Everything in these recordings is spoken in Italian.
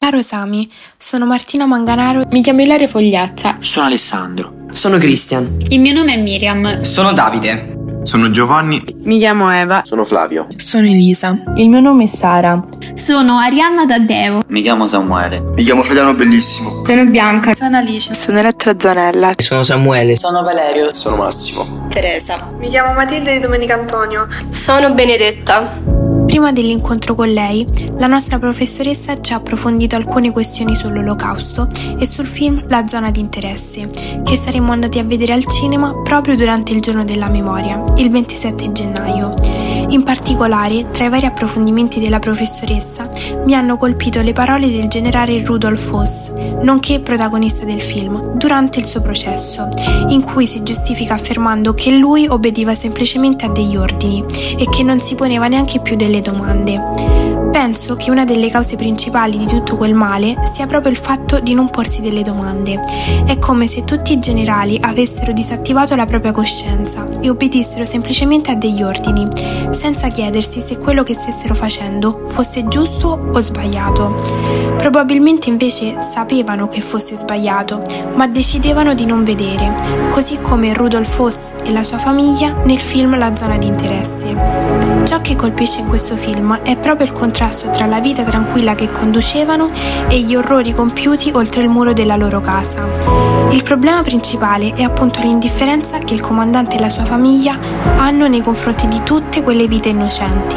Caro Sami, sono Martina Manganaro. Mi chiamo Ilaria Fogliazza. Sono Alessandro. Sono Christian. Il mio nome è Miriam. Sono Davide. Sono Giovanni. Mi chiamo Eva. Sono Flavio. Sono Elisa. Il mio nome è Sara. Sono Arianna Taddeo. Mi chiamo Samuele. Mi chiamo Frediano Bellissimo. Sono Bianca. Sono Alice. Sono Elettra Zanella. Sono Samuele. Sono Valerio. Sono Massimo. Teresa. Mi chiamo Matilde di Domenica Antonio. Sono Benedetta. Prima dell'incontro con lei, la nostra professoressa ci ha approfondito alcune questioni sull'Olocausto e sul film La zona di interesse, che saremmo andati a vedere al cinema proprio durante il giorno della memoria, il 27 gennaio. In particolare, tra i vari approfondimenti della professoressa, mi hanno colpito le parole del generale Rudolf Höss, nonché protagonista del film, durante il suo processo, in cui si giustifica affermando che lui obbediva semplicemente a degli ordini e che non si poneva neanche più delle domande. Penso che una delle cause principali di tutto quel male sia proprio il fatto di non porsi delle domande. È come se tutti i generali avessero disattivato la propria coscienza e obbedissero semplicemente a degli ordini, senza chiedersi se quello che stessero facendo fosse giusto o sbagliato. Probabilmente invece sapevano che fosse sbagliato, ma decidevano di non vedere, così come Rudolf Höss e la sua famiglia nel film La zona di interesse. Ciò che colpisce in questo film è proprio il contrasto tra la vita tranquilla che conducevano e gli orrori compiuti oltre il muro della loro casa. Il problema principale è appunto l'indifferenza che il comandante e la sua famiglia hanno nei confronti di tutte quelle vite innocenti.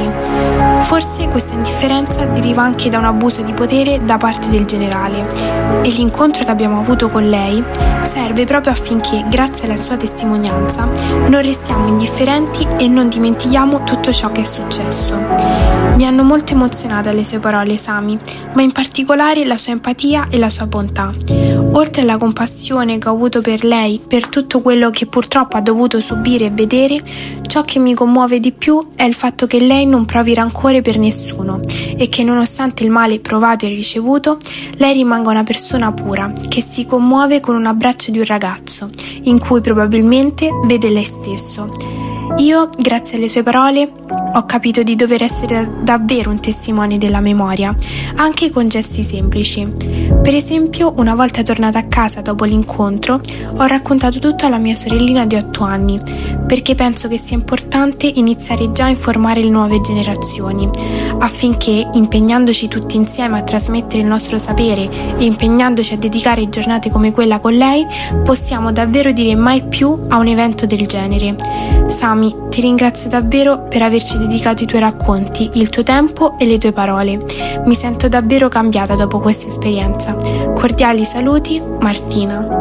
Forse questa indifferenza deriva anche da un abuso di potere da parte del generale e l'incontro che abbiamo avuto con lei serve proprio affinché, grazie alla sua testimonianza, non restiamo indifferenti e non dimentichiamo tutto ciò che è successo. Mi hanno molto emozionata le sue parole, Sami, ma in particolare la sua empatia e la sua bontà. Oltre alla compassione che ho avuto per lei, per tutto quello che purtroppo ha dovuto subire e vedere, ciò che mi commuove di più è il fatto che lei non provi rancore per nessuno e che nonostante il male provato e ricevuto, lei rimanga una persona pura, che si commuove con un abbraccio di un ragazzo, in cui probabilmente vede lei stesso. Io, grazie alle sue parole, ho capito di dover essere davvero un testimone della memoria, anche con gesti semplici. Per esempio, una volta tornata a casa dopo l'incontro, ho raccontato tutto alla mia sorellina di 8 anni, perché penso che sia importante iniziare già a informare le nuove generazioni, affinché, impegnandoci tutti insieme a trasmettere il nostro sapere e impegnandoci a dedicare giornate come quella con lei, possiamo davvero dire mai più a un evento del genere. Sami, ti ringrazio davvero per averci dedicato i tuoi racconti, il tuo tempo e le tue parole. Mi sento davvero cambiata dopo questa esperienza. Cordiali saluti, Martina.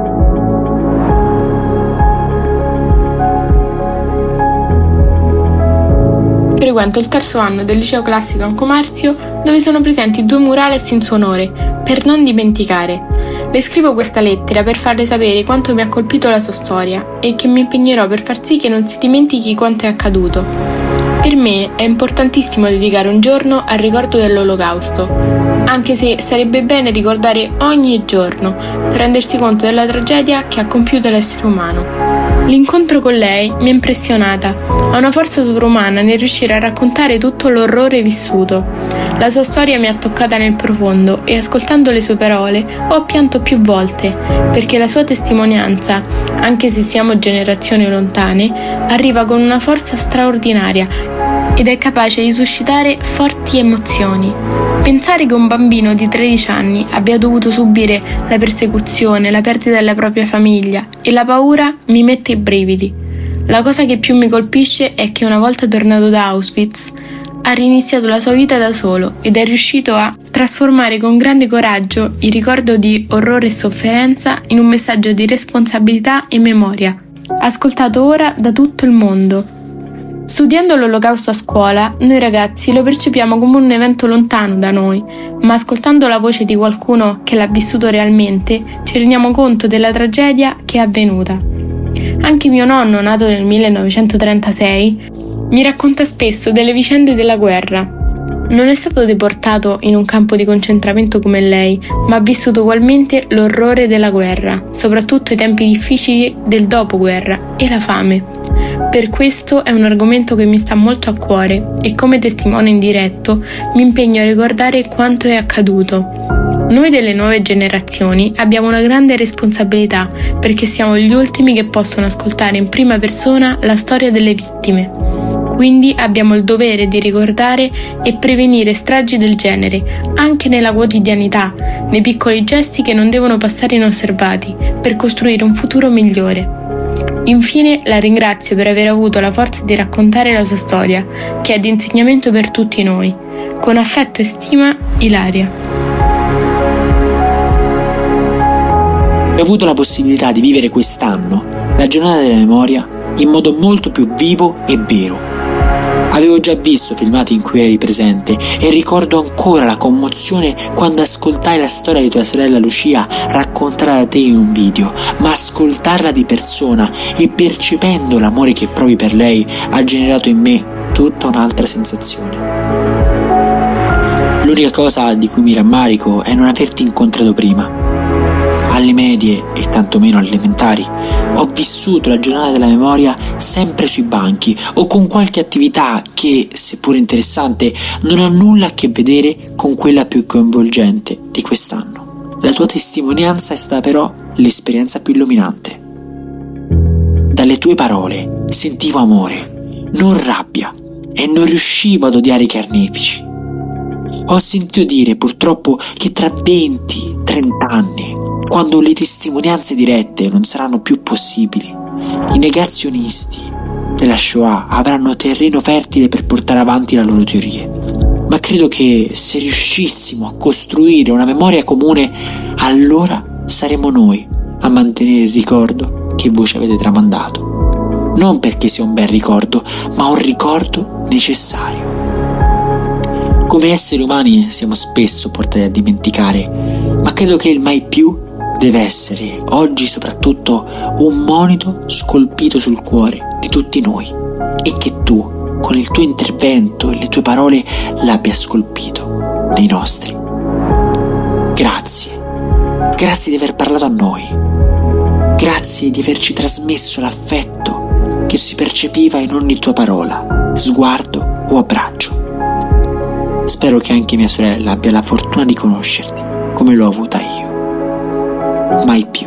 Frequento il terzo anno del liceo classico Ancomarzio, dove sono presenti 2 murales in suo onore, per non dimenticare. Le scrivo questa lettera per farle sapere quanto mi ha colpito la sua storia e che mi impegnerò per far sì che non si dimentichi quanto è accaduto. Per me è importantissimo dedicare un giorno al ricordo dell'Olocausto, anche se sarebbe bene ricordare ogni giorno per rendersi conto della tragedia che ha compiuto l'essere umano. L'incontro con lei mi ha impressionata, ha una forza sovrumana nel riuscire a raccontare tutto l'orrore vissuto. La sua storia mi ha toccata nel profondo e ascoltando le sue parole ho pianto più volte, perché la sua testimonianza, anche se siamo generazioni lontane, arriva con una forza straordinaria ed è capace di suscitare forti emozioni. Pensare che un bambino di 13 anni abbia dovuto subire la persecuzione, la perdita della propria famiglia e la paura mi mette i brividi. La cosa che più mi colpisce è che una volta tornato da Auschwitz ha riniziato la sua vita da solo ed è riuscito a trasformare con grande coraggio il ricordo di orrore e sofferenza in un messaggio di responsabilità e memoria, ascoltato ora da tutto il mondo. Studiando l'Olocausto a scuola, noi ragazzi lo percepiamo come un evento lontano da noi, ma ascoltando la voce di qualcuno che l'ha vissuto realmente, ci rendiamo conto della tragedia che è avvenuta. Anche mio nonno, nato nel 1936, mi racconta spesso delle vicende della guerra. Non è stato deportato in un campo di concentramento come lei, ma ha vissuto ugualmente l'orrore della guerra, soprattutto i tempi difficili del dopoguerra e la fame. Per questo è un argomento che mi sta molto a cuore e come testimone indiretto mi impegno a ricordare quanto è accaduto. Noi delle nuove generazioni abbiamo una grande responsabilità perché siamo gli ultimi che possono ascoltare in prima persona la storia delle vittime. Quindi abbiamo il dovere di ricordare e prevenire stragi del genere, anche nella quotidianità, nei piccoli gesti che non devono passare inosservati, per costruire un futuro migliore. Infine la ringrazio per aver avuto la forza di raccontare la sua storia, che è di insegnamento per tutti noi. Con affetto e stima, Ilaria. Ho avuto la possibilità di vivere quest'anno la giornata della memoria in modo molto più vivo e vero. Avevo già visto filmati in cui eri presente e ricordo ancora la commozione quando ascoltai la storia di tua sorella Lucia raccontata da te in un video, ma ascoltarla di persona e percependo l'amore che provi per lei ha generato in me tutta un'altra sensazione. L'unica cosa di cui mi rammarico è non averti incontrato prima. Alle medie e tantomeno alle elementari ho vissuto la giornata della memoria sempre sui banchi o con qualche attività che, seppur interessante, non ha nulla a che vedere con quella più coinvolgente di quest'anno. La tua testimonianza è stata però l'esperienza più illuminante. Dalle tue parole sentivo amore, non rabbia, e non riuscivo ad odiare i carnefici. Ho sentito dire purtroppo che tra 20-30 anni, quando le testimonianze dirette non saranno più possibili, i negazionisti della Shoah avranno terreno fertile per portare avanti le loro teorie. Ma credo che se riuscissimo a costruire una memoria comune, allora saremo noi a mantenere il ricordo che voi ci avete tramandato. Non perché sia un bel ricordo, ma un ricordo necessario. Come esseri umani siamo spesso portati a dimenticare, ma credo che il mai più deve essere, oggi soprattutto, un monito scolpito sul cuore di tutti noi e che tu, con il tuo intervento e le tue parole, l'abbia scolpito nei nostri. Grazie. Grazie di aver parlato a noi. Grazie di averci trasmesso l'affetto che si percepiva in ogni tua parola, sguardo o abbraccio. Spero che anche mia sorella abbia la fortuna di conoscerti come l'ho avuta io. Mai più.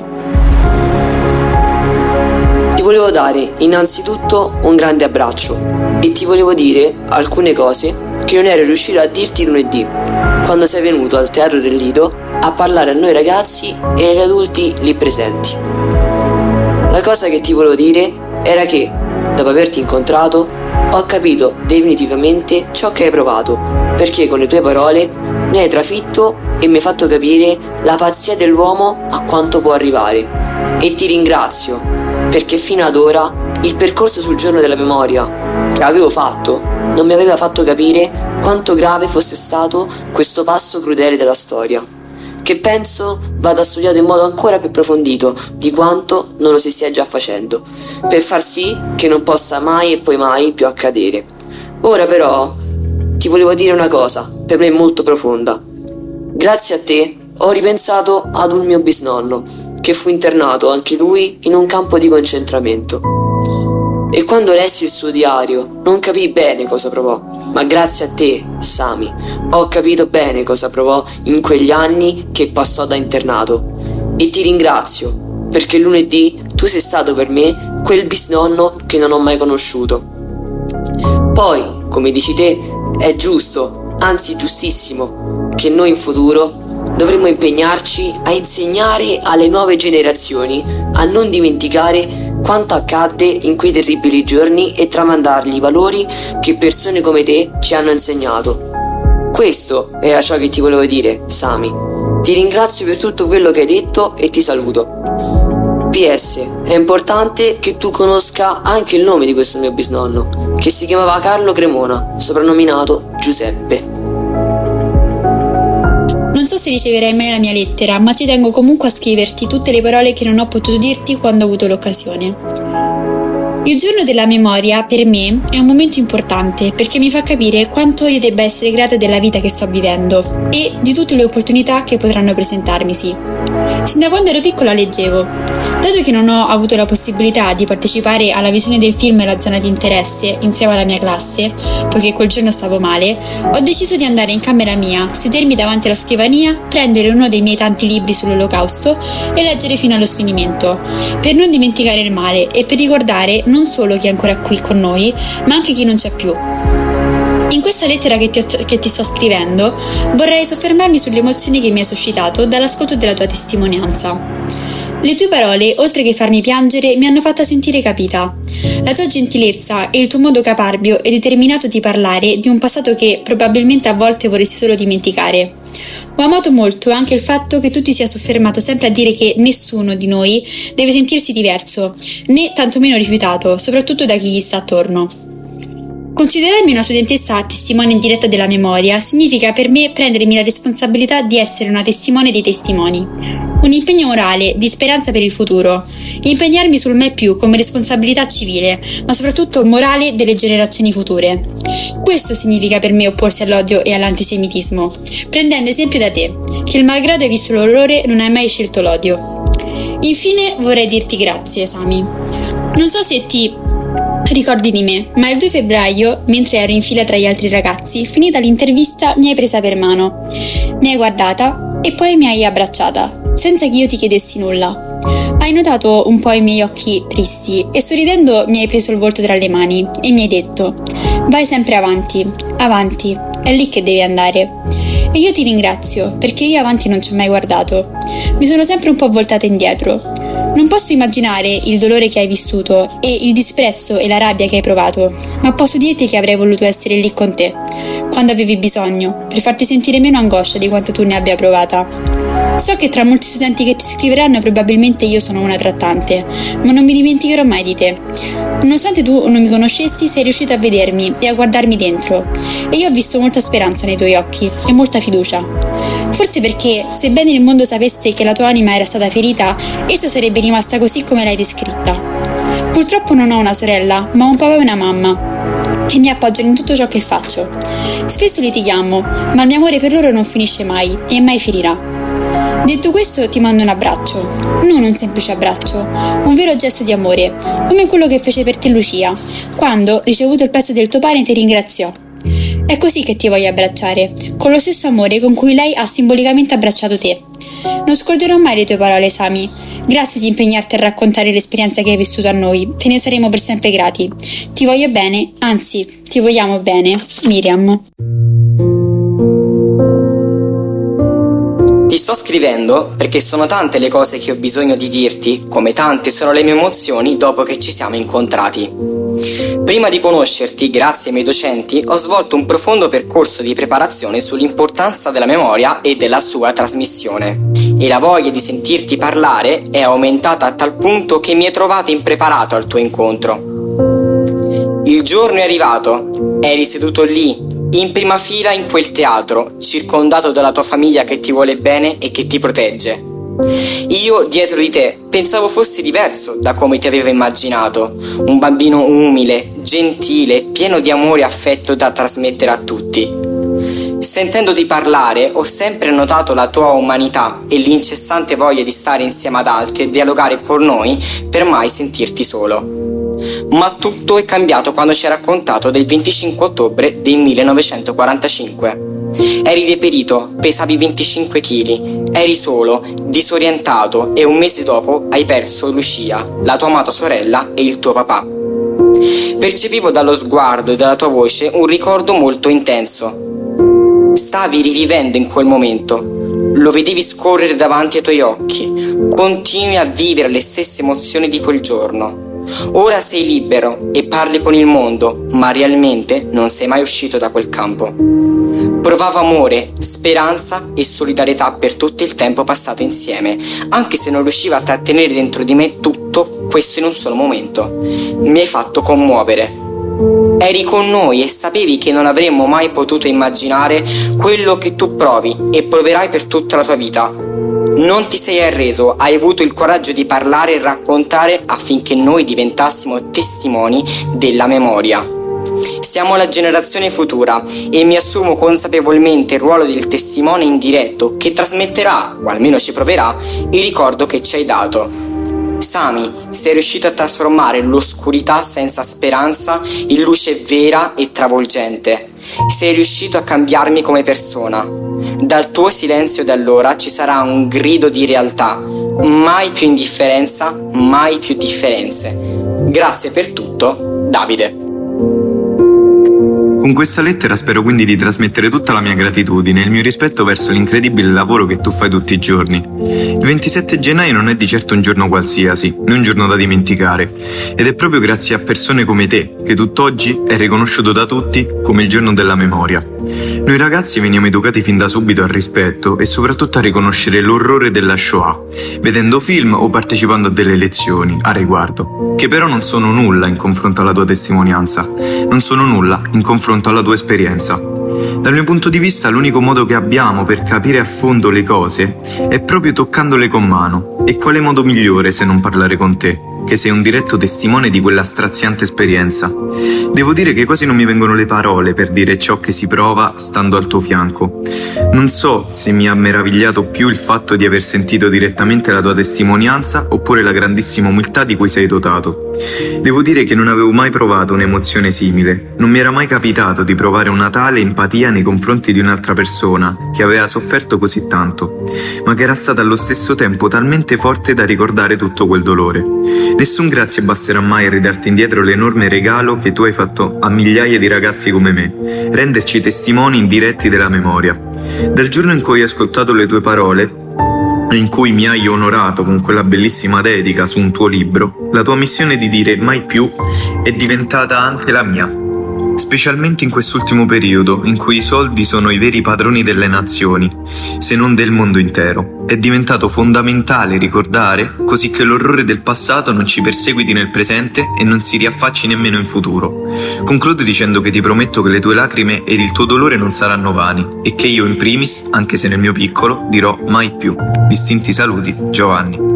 Ti volevo dare innanzitutto un grande abbraccio e ti volevo dire alcune cose che non ero riuscito a dirti lunedì, quando sei venuto al Teatro del Lido a parlare a noi ragazzi e agli adulti lì presenti. La cosa che ti volevo dire era che, dopo averti incontrato, ho capito definitivamente ciò che hai provato, perché con le tue parole mi hai trafitto e mi hai fatto capire la pazzia dell'uomo a quanto può arrivare. E ti ringrazio, perché fino ad ora il percorso sul giorno della memoria che avevo fatto non mi aveva fatto capire quanto grave fosse stato questo passo crudele della storia, che penso vada studiato in modo ancora più approfondito di quanto non lo si stia già facendo, per far sì che non possa mai e poi mai più accadere. Ora però ti volevo dire una cosa, per me molto profonda. Grazie a te ho ripensato ad un mio bisnonno, che fu internato anche lui in un campo di concentramento. E quando lessi il suo diario non capii bene cosa provò, ma grazie a te, Sami, ho capito bene cosa provò in quegli anni che passò da internato. E ti ringrazio, perché lunedì tu sei stato per me quel bisnonno che non ho mai conosciuto. Poi, come dici te, è giusto, anzi giustissimo, che noi in futuro dovremmo impegnarci a insegnare alle nuove generazioni a non dimenticare quanto accadde in quei terribili giorni e tramandargli i valori che persone come te ci hanno insegnato. Questo era ciò che ti volevo dire, Sami. Ti ringrazio per tutto quello che hai detto e ti saluto. PS, è importante che tu conosca anche il nome di questo mio bisnonno, che si chiamava Carlo Cremona, soprannominato Giuseppe. Non so se riceverai mai la mia lettera, ma ci tengo comunque a scriverti tutte le parole che non ho potuto dirti quando ho avuto l'occasione. Il giorno della memoria per me è un momento importante perché mi fa capire quanto io debba essere grata della vita che sto vivendo e di tutte le opportunità che potranno presentarmisi. Sin da quando ero piccola leggevo. Dato che non ho avuto la possibilità di partecipare alla visione del film La zona di interesse insieme alla mia classe, poiché quel giorno stavo male, ho deciso di andare in camera mia, sedermi davanti alla scrivania, prendere uno dei miei tanti libri sull'Olocausto e leggere fino allo sfinimento, per non dimenticare il male e per ricordare non solo chi è ancora qui con noi, ma anche chi non c'è più. In questa lettera che ti sto scrivendo vorrei soffermarmi sulle emozioni che mi hai suscitato dall'ascolto della tua testimonianza. Le tue parole, oltre che farmi piangere, mi hanno fatta sentire capita. La tua gentilezza e il tuo modo caparbio e determinato di parlare di un passato che probabilmente a volte vorresti solo dimenticare. Ho amato molto anche il fatto che tu ti sia soffermato sempre a dire che nessuno di noi deve sentirsi diverso, né tantomeno rifiutato, soprattutto da chi gli sta attorno. Considerarmi una studentessa testimone in diretta della memoria significa per me prendermi la responsabilità di essere una testimone dei testimoni. Un impegno morale, di speranza per il futuro. Impegnarmi sul me più come responsabilità civile, ma soprattutto morale delle generazioni future. Questo significa per me opporsi all'odio e all'antisemitismo, prendendo esempio da te, che il malgrado hai visto l'orrore non hai mai scelto l'odio. Infine vorrei dirti grazie, Sami. Non so se ti ricordi di me, ma il 2 febbraio, mentre ero in fila tra gli altri ragazzi, finita l'intervista mi hai presa per mano, mi hai guardata e poi mi hai abbracciata, senza che io ti chiedessi nulla. Hai notato un po' i miei occhi tristi e sorridendo mi hai preso il volto tra le mani e mi hai detto: vai sempre avanti, avanti, è lì che devi andare. E io ti ringrazio, perché io avanti non ci ho mai guardato. Mi sono sempre un po' voltata indietro. Non posso immaginare il dolore che hai vissuto e il disprezzo e la rabbia che hai provato, ma posso dirti che avrei voluto essere lì con te, quando avevi bisogno, per farti sentire meno angoscia di quanto tu ne abbia provata. So che tra molti studenti che ti scriveranno probabilmente io sono una trattante, ma non mi dimenticherò mai di te. Nonostante tu non mi conoscessi, sei riuscito a vedermi e a guardarmi dentro, e io ho visto molta speranza nei tuoi occhi e molta fiducia. Forse perché, sebbene il mondo sapesse che la tua anima era stata ferita, essa sarebbe rimasta così come l'hai descritta. Purtroppo non ho una sorella, ma un papà e una mamma, che mi appoggiano in tutto ciò che faccio. Spesso litighiamo, ma il mio amore per loro non finisce mai e mai finirà. Detto questo ti mando un abbraccio, non un semplice abbraccio, un vero gesto di amore, come quello che fece per te Lucia, quando, ricevuto il pezzo del tuo pane, ti ringraziò. È così che ti voglio abbracciare, con lo stesso amore con cui lei ha simbolicamente abbracciato te. Non scorderò mai le tue parole, Sami. Grazie di impegnarti a raccontare l'esperienza che hai vissuto a noi, te ne saremo per sempre grati. Ti voglio bene, anzi, ti vogliamo bene, Miriam. Ti sto scrivendo perché sono tante le cose che ho bisogno di dirti, come tante sono le mie emozioni dopo che ci siamo incontrati. Prima di conoscerti, grazie ai miei docenti, ho svolto un profondo percorso di preparazione sull'importanza della memoria e della sua trasmissione. E la voglia di sentirti parlare è aumentata a tal punto che mi hai trovato impreparato al tuo incontro. Il giorno è arrivato, eri seduto lì, in prima fila in quel teatro, circondato dalla tua famiglia che ti vuole bene e che ti protegge. Io, dietro di te, pensavo fossi diverso da come ti avevo immaginato, un bambino umile, gentile, pieno di amore e affetto da trasmettere a tutti. Sentendoti parlare, ho sempre notato la tua umanità e l'incessante voglia di stare insieme ad altri e dialogare con noi per mai sentirti solo. Ma tutto è cambiato quando ci hai raccontato del 25 ottobre del 1945. Eri deperito, pesavi 25 kg, eri solo, disorientato e un mese dopo hai perso Lucia, la tua amata sorella e il tuo papà. Percepivo dallo sguardo e dalla tua voce un ricordo molto intenso. Stavi rivivendo in quel momento, lo vedevi scorrere davanti ai tuoi occhi, continui a vivere le stesse emozioni di quel giorno. Ora sei libero e parli con il mondo, ma realmente non sei mai uscito da quel campo. Provavo amore, speranza e solidarietà per tutto il tempo passato insieme, anche se non riuscivo a trattenere dentro di me tutto questo in un solo momento. Mi hai fatto commuovere. Eri con noi e sapevi che non avremmo mai potuto immaginare quello che tu provi e proverai per tutta la tua vita. Non ti sei arreso, hai avuto il coraggio di parlare e raccontare affinché noi diventassimo testimoni della memoria. Siamo la generazione futura e mi assumo consapevolmente il ruolo del testimone indiretto che trasmetterà, o almeno ci proverà, il ricordo che ci hai dato. Sami, sei riuscito a trasformare l'oscurità senza speranza in luce vera e travolgente. Sei riuscito a cambiarmi come persona. Dal tuo silenzio da allora ci sarà un grido di realtà. Mai più indifferenza, mai più differenze. Grazie per tutto, Davide. Con questa lettera spero quindi di trasmettere tutta la mia gratitudine e il mio rispetto verso l'incredibile lavoro che tu fai tutti i giorni. Il 27 gennaio non è di certo un giorno qualsiasi, né un giorno da dimenticare, ed è proprio grazie a persone come te che tutt'oggi è riconosciuto da tutti come il giorno della memoria. Noi ragazzi veniamo educati fin da subito al rispetto e soprattutto a riconoscere l'orrore della Shoah, vedendo film o partecipando a delle lezioni a riguardo, che però non sono nulla in confronto alla tua testimonianza, non sono nulla in confronto alla tua esperienza. Dal mio punto di vista l'unico modo che abbiamo per capire a fondo le cose è proprio toccandole con mano, e quale modo migliore se non parlare con te, che sei un diretto testimone di quella straziante esperienza. Devo dire che quasi non mi vengono le parole per dire ciò che si prova stando al tuo fianco. Non so se mi ha meravigliato più il fatto di aver sentito direttamente la tua testimonianza oppure la grandissima umiltà di cui sei dotato. Devo dire che non avevo mai provato un'emozione simile, non mi era mai capitato di provare una tale empatia nei confronti di un'altra persona che aveva sofferto così tanto, ma che era stata allo stesso tempo talmente forte da ricordare tutto quel dolore. Nessun grazie basterà mai a ridarti indietro l'enorme regalo che tu hai fatto a migliaia di ragazzi come me, renderci testimoni indiretti della memoria. Dal giorno in cui ho ascoltato le tue parole, in cui mi hai onorato con quella bellissima dedica su un tuo libro, la tua missione di dire mai più è diventata anche la mia. Specialmente in quest'ultimo periodo, in cui i soldi sono i veri padroni delle nazioni, se non del mondo intero. È diventato fondamentale ricordare, così che l'orrore del passato non ci perseguiti nel presente e non si riaffacci nemmeno in futuro. Concludo dicendo che ti prometto che le tue lacrime ed il tuo dolore non saranno vani, e che io in primis, anche se nel mio piccolo, dirò mai più. Distinti saluti, Giovanni.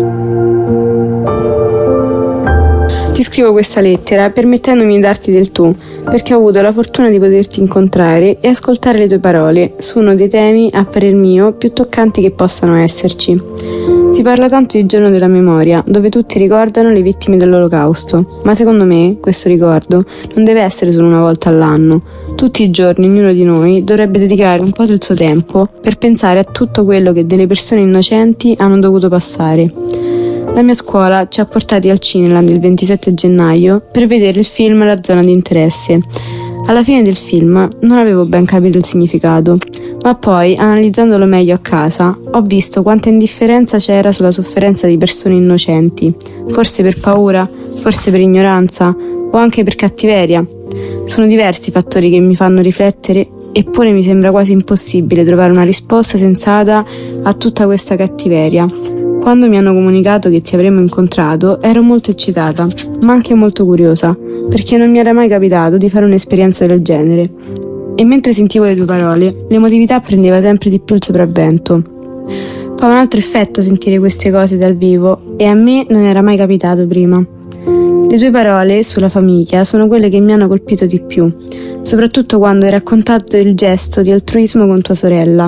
Ti scrivo questa lettera permettendomi di darti del tu, perché ho avuto la fortuna di poterti incontrare e ascoltare le tue parole su uno dei temi, a parer mio, più toccanti che possano esserci. Si parla tanto di giorno della memoria, dove tutti ricordano le vittime dell'Olocausto, ma secondo me questo ricordo non deve essere solo una volta all'anno. Tutti i giorni ognuno di noi dovrebbe dedicare un po' del suo tempo per pensare a tutto quello che delle persone innocenti hanno dovuto passare. La mia scuola ci ha portati al Cineland il 27 gennaio per vedere il film La zona di interesse. Alla fine del film non avevo ben capito il significato, ma poi, analizzandolo meglio a casa, ho visto quanta indifferenza c'era sulla sofferenza di persone innocenti, forse per paura, forse per ignoranza o anche per cattiveria. Sono diversi i fattori che mi fanno riflettere, eppure mi sembra quasi impossibile trovare una risposta sensata a tutta questa cattiveria. Quando mi hanno comunicato che ti avremmo incontrato, ero molto eccitata, ma anche molto curiosa, perché non mi era mai capitato di fare un'esperienza del genere. E mentre sentivo le tue parole, l'emotività prendeva sempre di più il sopravvento. Fa un altro effetto sentire queste cose dal vivo, e a me non era mai capitato prima. Le tue parole sulla famiglia sono quelle che mi hanno colpito di più, soprattutto quando hai raccontato del gesto di altruismo con tua sorella,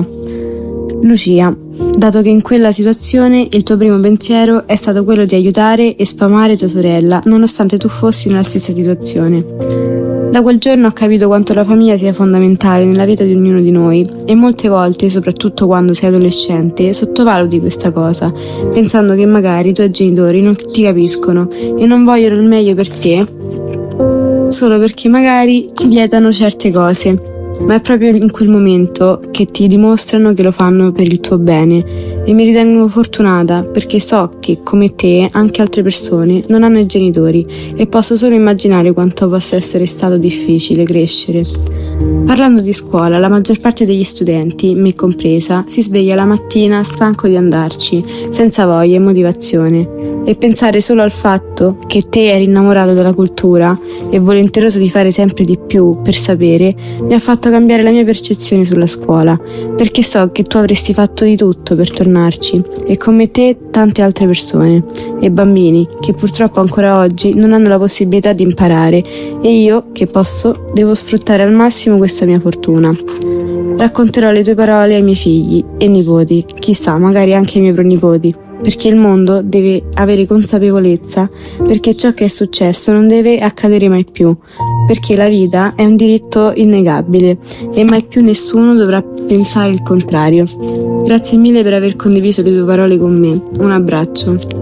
Lucia, dato che in quella situazione il tuo primo pensiero è stato quello di aiutare e sfamare tua sorella, nonostante tu fossi nella stessa situazione. Da quel giorno ho capito quanto la famiglia sia fondamentale nella vita di ognuno di noi, e molte volte, soprattutto quando sei adolescente, sottovaluti questa cosa, pensando che magari i tuoi genitori non ti capiscono e non vogliono il meglio per te, solo perché magari ti vietano certe cose. Ma è proprio in quel momento che ti dimostrano che lo fanno per il tuo bene, e mi ritengo fortunata perché so che, come te, anche altre persone non hanno i genitori, e posso solo immaginare quanto possa essere stato difficile crescere. Parlando di scuola, la maggior parte degli studenti, me compresa, si sveglia la mattina stanco di andarci, senza voglia e motivazione. E pensare solo al fatto che te eri innamorato della cultura e volenteroso di fare sempre di più per sapere mi ha fatto cambiare la mia percezione sulla scuola, perché so che tu avresti fatto di tutto per tornarci e come te tante altre persone e bambini che purtroppo ancora oggi non hanno la possibilità di imparare e io, che posso, devo sfruttare al massimo questa mia fortuna. Racconterò le tue parole ai miei figli e nipoti, chissà, magari anche ai miei pronipoti, perché il mondo deve avere consapevolezza, perché ciò che è successo non deve accadere mai più, perché la vita è un diritto innegabile e mai più nessuno dovrà pensare il contrario. Grazie mille per aver condiviso le tue parole con me. Un abbraccio.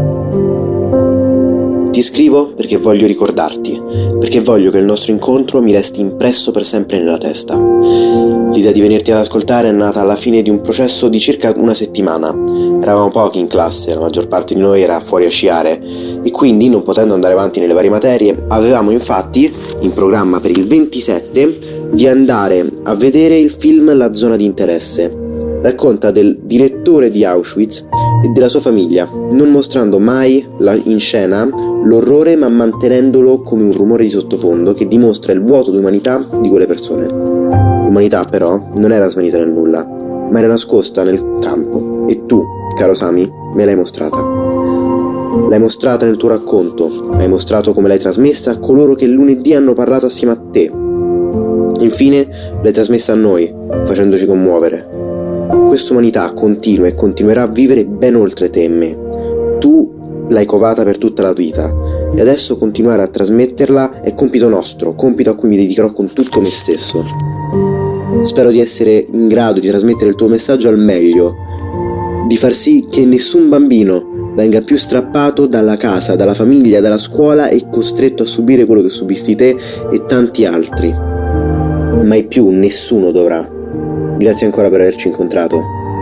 Ti scrivo perché voglio ricordarti, perché voglio che il nostro incontro mi resti impresso per sempre nella testa. L'idea di venirti ad ascoltare è nata alla fine di un processo di circa una settimana. Eravamo pochi in classe, la maggior parte di noi era fuori a sciare e quindi, non potendo andare avanti nelle varie materie, avevamo infatti in programma per il 27 di andare a vedere il film La zona di interesse. Racconta del direttore di Auschwitz e della sua famiglia, non mostrando mai in scena l'orrore ma mantenendolo come un rumore di sottofondo che dimostra il vuoto di umanità di quelle persone. L'umanità però non era svanita nel nulla, ma era nascosta nel campo e tu, caro Sami, me l'hai mostrata. L'hai mostrata nel tuo racconto, hai mostrato come l'hai trasmessa a coloro che lunedì hanno parlato assieme a te. Infine l'hai trasmessa a noi, facendoci commuovere. Questa umanità continua e continuerà a vivere ben oltre te e me. Tu l'hai covata per tutta la vita e adesso continuare a trasmetterla è compito nostro, compito a cui mi dedicherò con tutto me stesso. Spero di essere in grado di trasmettere il tuo messaggio al meglio, di far sì che nessun bambino venga più strappato dalla casa, dalla famiglia, dalla scuola e costretto a subire quello che subisti te e tanti altri. Mai più nessuno dovrà. Grazie ancora per averci incontrato.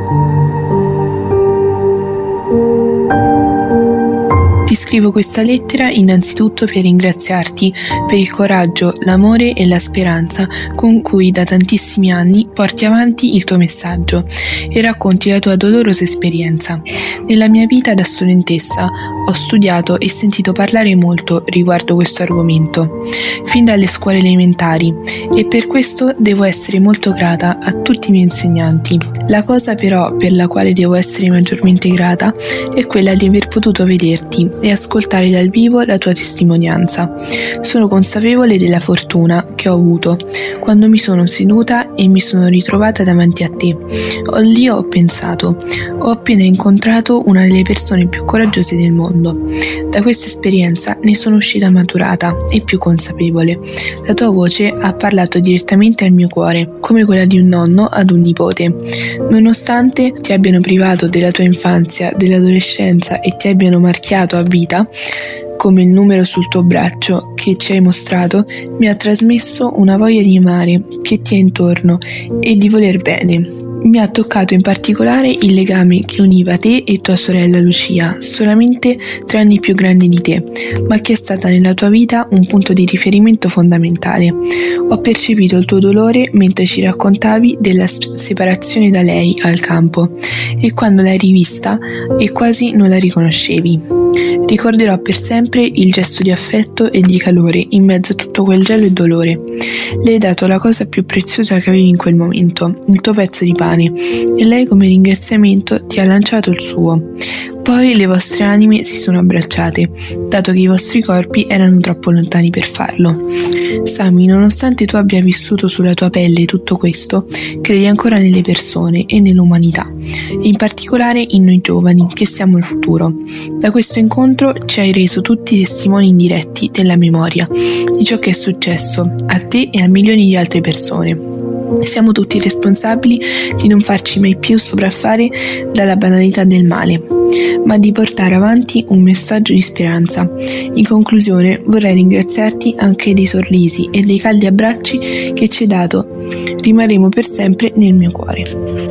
Ti scrivo questa lettera innanzitutto per ringraziarti per il coraggio, l'amore e la speranza con cui da tantissimi anni porti avanti il tuo messaggio e racconti la tua dolorosa esperienza. Nella mia vita da studentessa ho studiato e sentito parlare molto riguardo questo argomento, fin dalle scuole elementari, e per questo devo essere molto grata a tutti i miei insegnanti. La cosa però per la quale devo essere maggiormente grata è quella di aver potuto vederti e ascoltare dal vivo la tua testimonianza. Sono consapevole della fortuna che ho avuto quando mi sono seduta e mi sono ritrovata davanti a te. Lì ho pensato, ho appena incontrato una delle persone più coraggiose del mondo. Da questa esperienza ne sono uscita maturata e più consapevole. La tua voce ha parlato direttamente al mio cuore, come quella di un nonno ad un nipote. Nonostante ti abbiano privato della tua infanzia, dell'adolescenza e ti abbiano marchiato a vita, come il numero sul tuo braccio che ci hai mostrato, mi ha trasmesso una voglia di amare che ti è intorno e di voler bene. Mi ha toccato in particolare il legame che univa te e tua sorella Lucia, solamente 3 anni più grandi di te, ma che è stata nella tua vita un punto di riferimento fondamentale. Ho percepito il tuo dolore mentre ci raccontavi della separazione da lei al campo e quando l'hai rivista e quasi non la riconoscevi. Ricorderò per sempre il gesto di affetto e di calore in mezzo a tutto quel gelo e dolore. Le hai dato la cosa più preziosa che avevi in quel momento, il tuo pezzo di pane, e lei come ringraziamento ti ha lanciato il suo. Poi le vostre anime si sono abbracciate, dato che i vostri corpi erano troppo lontani per farlo. Sami, nonostante tu abbia vissuto sulla tua pelle tutto questo, credi ancora nelle persone e nell'umanità, e in particolare in noi giovani, che siamo il futuro. Da questo incontro ci hai reso tutti testimoni indiretti della memoria, di ciò che è successo a te e a milioni di altre persone. Siamo tutti responsabili di non farci mai più sopraffare dalla banalità del male, ma di portare avanti un messaggio di speranza. In conclusione vorrei ringraziarti anche dei sorrisi e dei caldi abbracci che ci hai dato. Rimarremo per sempre nel mio cuore.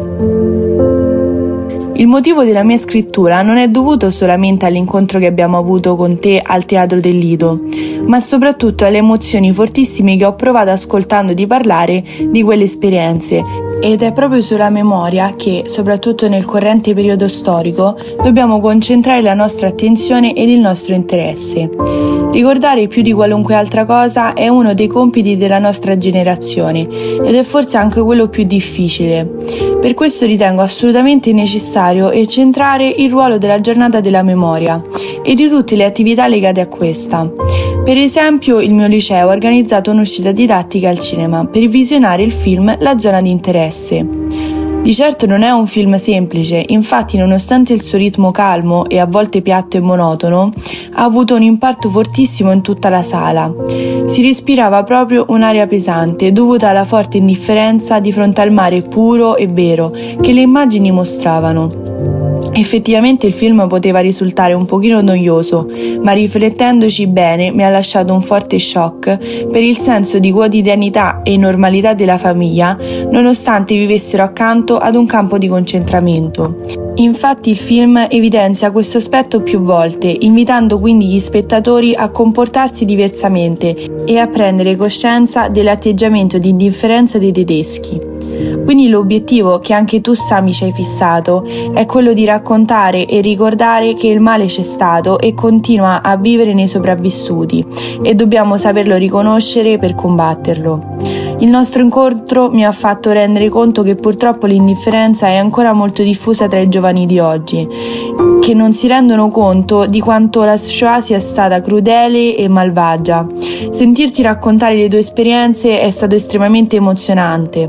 Il motivo della mia scrittura non è dovuto solamente all'incontro che abbiamo avuto con te al Teatro del Lido, ma soprattutto alle emozioni fortissime che ho provato ascoltando di parlare di quelle esperienze Ed è proprio sulla memoria che, soprattutto nel corrente periodo storico, dobbiamo concentrare la nostra attenzione ed il nostro interesse. Ricordare più di qualunque altra cosa è uno dei compiti della nostra generazione ed è forse anche quello più difficile. Per questo ritengo assolutamente necessario e centrare il ruolo della giornata della memoria e di tutte le attività legate a questa. Per esempio, il mio liceo ha organizzato un'uscita didattica al cinema per visionare il film La zona di interesse. Di certo non è un film semplice, infatti nonostante il suo ritmo calmo e a volte piatto e monotono, ha avuto un impatto fortissimo in tutta la sala. Si respirava proprio un'aria pesante dovuta alla forte indifferenza di fronte al mare puro e vero che le immagini mostravano. Effettivamente il film poteva risultare un pochino noioso, ma riflettendoci bene mi ha lasciato un forte shock per il senso di quotidianità e normalità della famiglia, nonostante vivessero accanto ad un campo di concentramento. Infatti il film evidenzia questo aspetto più volte, invitando quindi gli spettatori a comportarsi diversamente e a prendere coscienza dell'atteggiamento di indifferenza dei tedeschi. Quindi l'obiettivo che anche tu, Sami, ci hai fissato è quello di raccontare e ricordare che il male c'è stato e continua a vivere nei sopravvissuti e dobbiamo saperlo riconoscere per combatterlo. Il nostro incontro mi ha fatto rendere conto che purtroppo l'indifferenza è ancora molto diffusa tra i giovani di oggi, che non si rendono conto di quanto la Shoah sia stata crudele e malvagia. Sentirti raccontare le tue esperienze è stato estremamente emozionante.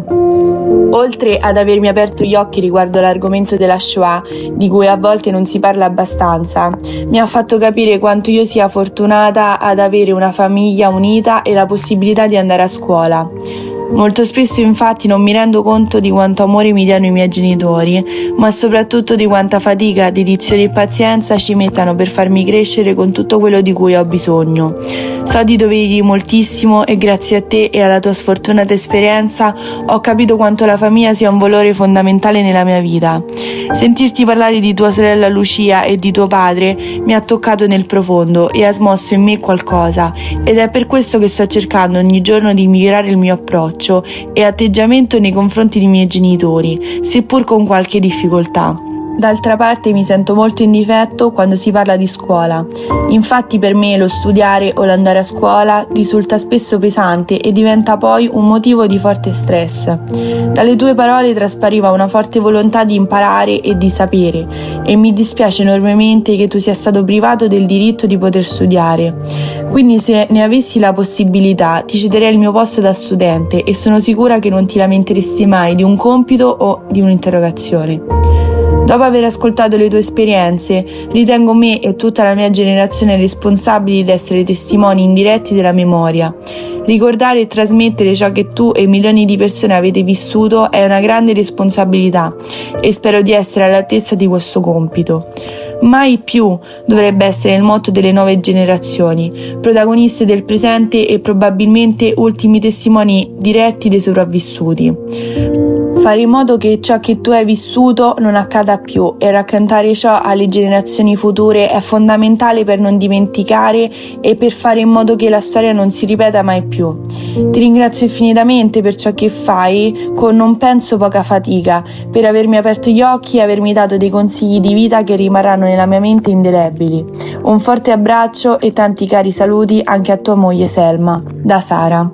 Oltre ad avermi aperto gli occhi riguardo l'argomento della Shoah, di cui a volte non si parla abbastanza, mi ha fatto capire quanto io sia fortunata ad avere una famiglia unita e la possibilità di andare a scuola. Molto spesso infatti non mi rendo conto di quanto amore mi diano i miei genitori, ma soprattutto di quanta fatica, dedizione e pazienza ci mettano per farmi crescere con tutto quello di cui ho bisogno. So di dovergli moltissimo e grazie a te e alla tua sfortunata esperienza ho capito quanto la famiglia sia un valore fondamentale nella mia vita. Sentirti parlare di tua sorella Lucia e di tuo padre mi ha toccato nel profondo e ha smosso in me qualcosa, ed è per questo che sto cercando ogni giorno di migliorare il mio approccio e atteggiamento nei confronti dei miei genitori, seppur con qualche difficoltà. D'altra parte mi sento molto in difetto quando si parla di scuola. Infatti per me lo studiare o l'andare a scuola risulta spesso pesante e diventa poi un motivo di forte stress. Dalle tue parole traspariva una forte volontà di imparare e di sapere e mi dispiace enormemente che tu sia stato privato del diritto di poter studiare. Quindi se ne avessi la possibilità ti cederei il mio posto da studente e sono sicura che non ti lamenteresti mai di un compito o di un'interrogazione. Dopo aver ascoltato le tue esperienze, ritengo me e tutta la mia generazione responsabili di essere testimoni indiretti della memoria. Ricordare e trasmettere ciò che tu e milioni di persone avete vissuto è una grande responsabilità e spero di essere all'altezza di questo compito. Mai più dovrebbe essere il motto delle nuove generazioni, protagoniste del presente e probabilmente ultimi testimoni diretti dei sopravvissuti. Fare in modo che ciò che tu hai vissuto non accada più e raccontare ciò alle generazioni future è fondamentale per non dimenticare e per fare in modo che la storia non si ripeta mai più. Ti ringrazio infinitamente per ciò che fai con non penso poca fatica, per avermi aperto gli occhi e avermi dato dei consigli di vita che rimarranno nella mia mente indelebili. Un forte abbraccio e tanti cari saluti anche a tua moglie Selma. Da Sara.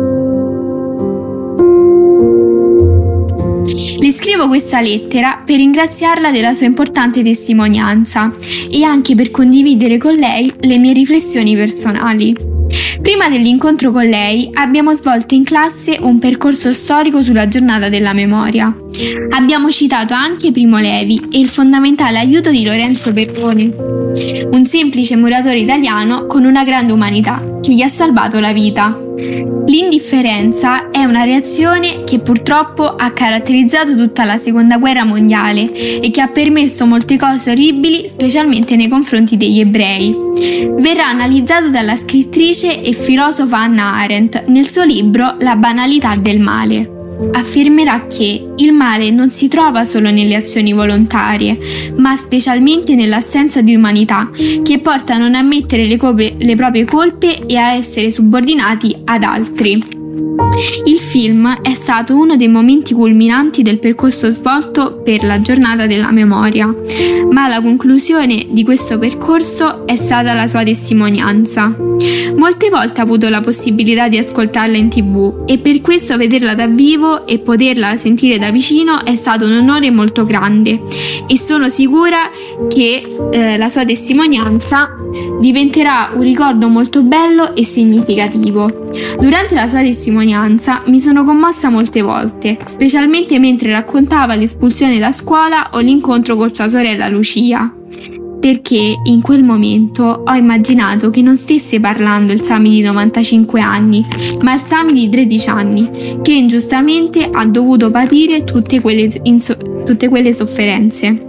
Le scrivo questa lettera per ringraziarla della sua importante testimonianza e anche per condividere con lei le mie riflessioni personali. Prima dell'incontro con lei abbiamo svolto in classe un percorso storico sulla giornata della memoria. Abbiamo citato anche Primo Levi e il fondamentale aiuto di Lorenzo Peppone, un semplice muratore italiano con una grande umanità che gli ha salvato la vita. L'indifferenza è una reazione che purtroppo ha caratterizzato tutta la Seconda Guerra Mondiale e che ha permesso molte cose orribili, specialmente nei confronti degli ebrei. Verrà analizzato dalla scrittrice e filosofa Hannah Arendt nel suo libro La banalità del male. Affermerà che il male non si trova solo nelle azioni volontarie, ma specialmente nell'assenza di umanità, che porta a non ammettere le proprie colpe e a essere subordinati ad altri. Il film è stato uno dei momenti culminanti del percorso svolto per la giornata della memoria, ma la conclusione di questo percorso è stata la sua testimonianza. Molte volte ho avuto la possibilità di ascoltarla in TV e per questo vederla dal vivo e poterla sentire da vicino è stato un onore molto grande e sono sicura che la sua testimonianza diventerà un ricordo molto bello e significativo. Durante la sua testimonianza mi sono commossa molte volte, specialmente mentre raccontava l'espulsione da scuola o l'incontro con sua sorella Lucia, perché in quel momento ho immaginato che non stesse parlando il Sami di 95 anni, ma il Sami di 13 anni, che ingiustamente ha dovuto patire tutte quelle sofferenze.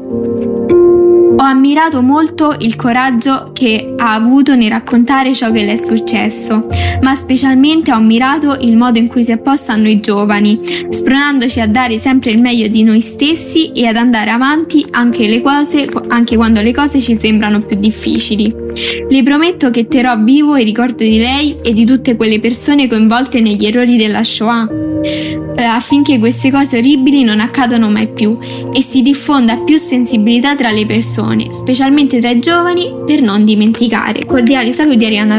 Ho ammirato molto il coraggio che ha avuto nel raccontare ciò che le è successo, ma specialmente ho ammirato il modo in cui si è posta a noi giovani, spronandoci a dare sempre il meglio di noi stessi e ad andare avanti anche quando le cose ci sembrano più difficili. Le prometto che terrò vivo il ricordo di lei e di tutte quelle persone coinvolte negli errori della Shoah, affinché queste cose orribili non accadano mai più e si diffonda più sensibilità tra le persone, specialmente tra i giovani, per non dimenticare. Cordiali saluti, Arianna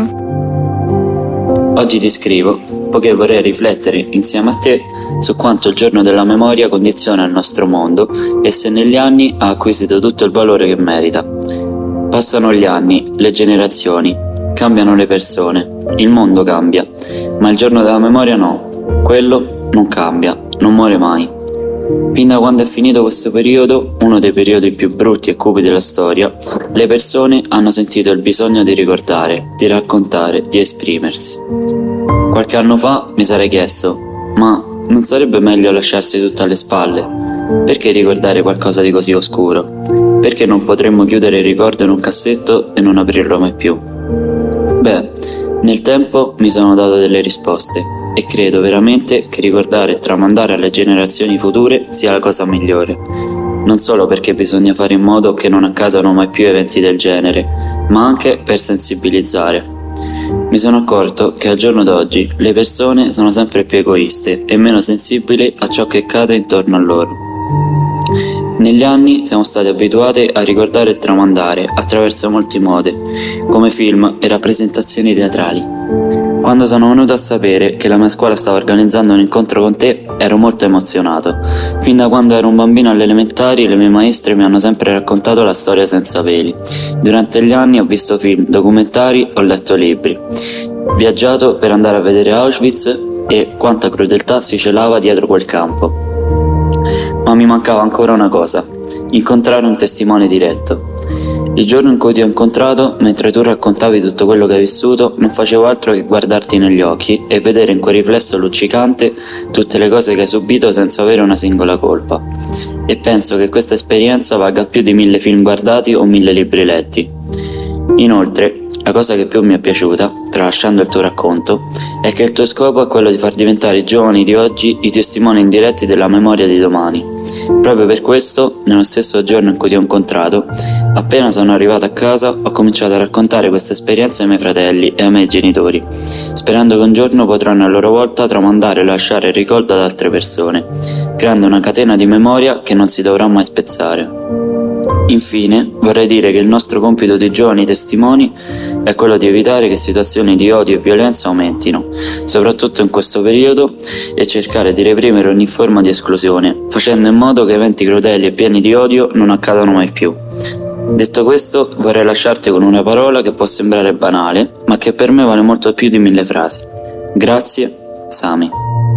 Taddeo. Oggi ti scrivo poiché vorrei riflettere insieme a te su quanto il giorno della memoria condiziona il nostro mondo e se negli anni ha acquisito tutto il valore che merita. Passano gli anni, le generazioni, cambiano le persone, il mondo cambia, ma il giorno della memoria no, quello non cambia, non muore mai. Fin da quando è finito questo periodo, uno dei periodi più brutti e cupi della storia, le persone hanno sentito il bisogno di ricordare, di raccontare, di esprimersi. Qualche anno fa mi sarei chiesto, ma non sarebbe meglio lasciarsi tutto alle spalle? Perché ricordare qualcosa di così oscuro? Perché non potremmo chiudere il ricordo in un cassetto e non aprirlo mai più? Beh, nel tempo mi sono dato delle risposte e credo veramente che ricordare e tramandare alle generazioni future sia la cosa migliore. Non solo perché bisogna fare in modo che non accadano mai più eventi del genere, ma anche per sensibilizzare. Mi sono accorto che al giorno d'oggi le persone sono sempre più egoiste e meno sensibili a ciò che accade intorno a loro. Negli anni siamo stati abituati a ricordare e tramandare attraverso molti modi, come film e rappresentazioni teatrali. Quando sono venuto a sapere che la mia scuola stava organizzando un incontro con te, ero molto emozionato. Fin da quando ero un bambino alle elementari, le mie maestre mi hanno sempre raccontato la storia senza veli. Durante gli anni ho visto film, documentari, ho letto libri. Viaggiato per andare a vedere Auschwitz e quanta crudeltà si celava dietro quel campo. Ma mi mancava ancora una cosa, incontrare un testimone diretto. Il giorno in cui ti ho incontrato, mentre tu raccontavi tutto quello che hai vissuto, non facevo altro che guardarti negli occhi e vedere in quel riflesso luccicante tutte le cose che hai subito senza avere una singola colpa. E penso che questa esperienza valga più di 1000 film guardati o 1000 libri letti. Inoltre, la cosa che più mi è piaciuta, tralasciando il tuo racconto, è che il tuo scopo è quello di far diventare i giovani di oggi i testimoni indiretti della memoria di domani. Proprio per questo, nello stesso giorno in cui ti ho incontrato, appena sono arrivato a casa, ho cominciato a raccontare questa esperienza ai miei fratelli e ai miei genitori, sperando che un giorno potranno a loro volta tramandare e lasciare il ricordo ad altre persone, creando una catena di memoria che non si dovrà mai spezzare. Infine, vorrei dire che il nostro compito di giovani testimoni è quello di evitare che situazioni di odio e violenza aumentino, soprattutto in questo periodo, e cercare di reprimere ogni forma di esclusione, facendo in modo che eventi crudeli e pieni di odio non accadano mai più. Detto questo, vorrei lasciarti con una parola che può sembrare banale, ma che per me vale molto più di 1000 frasi. Grazie, Sami.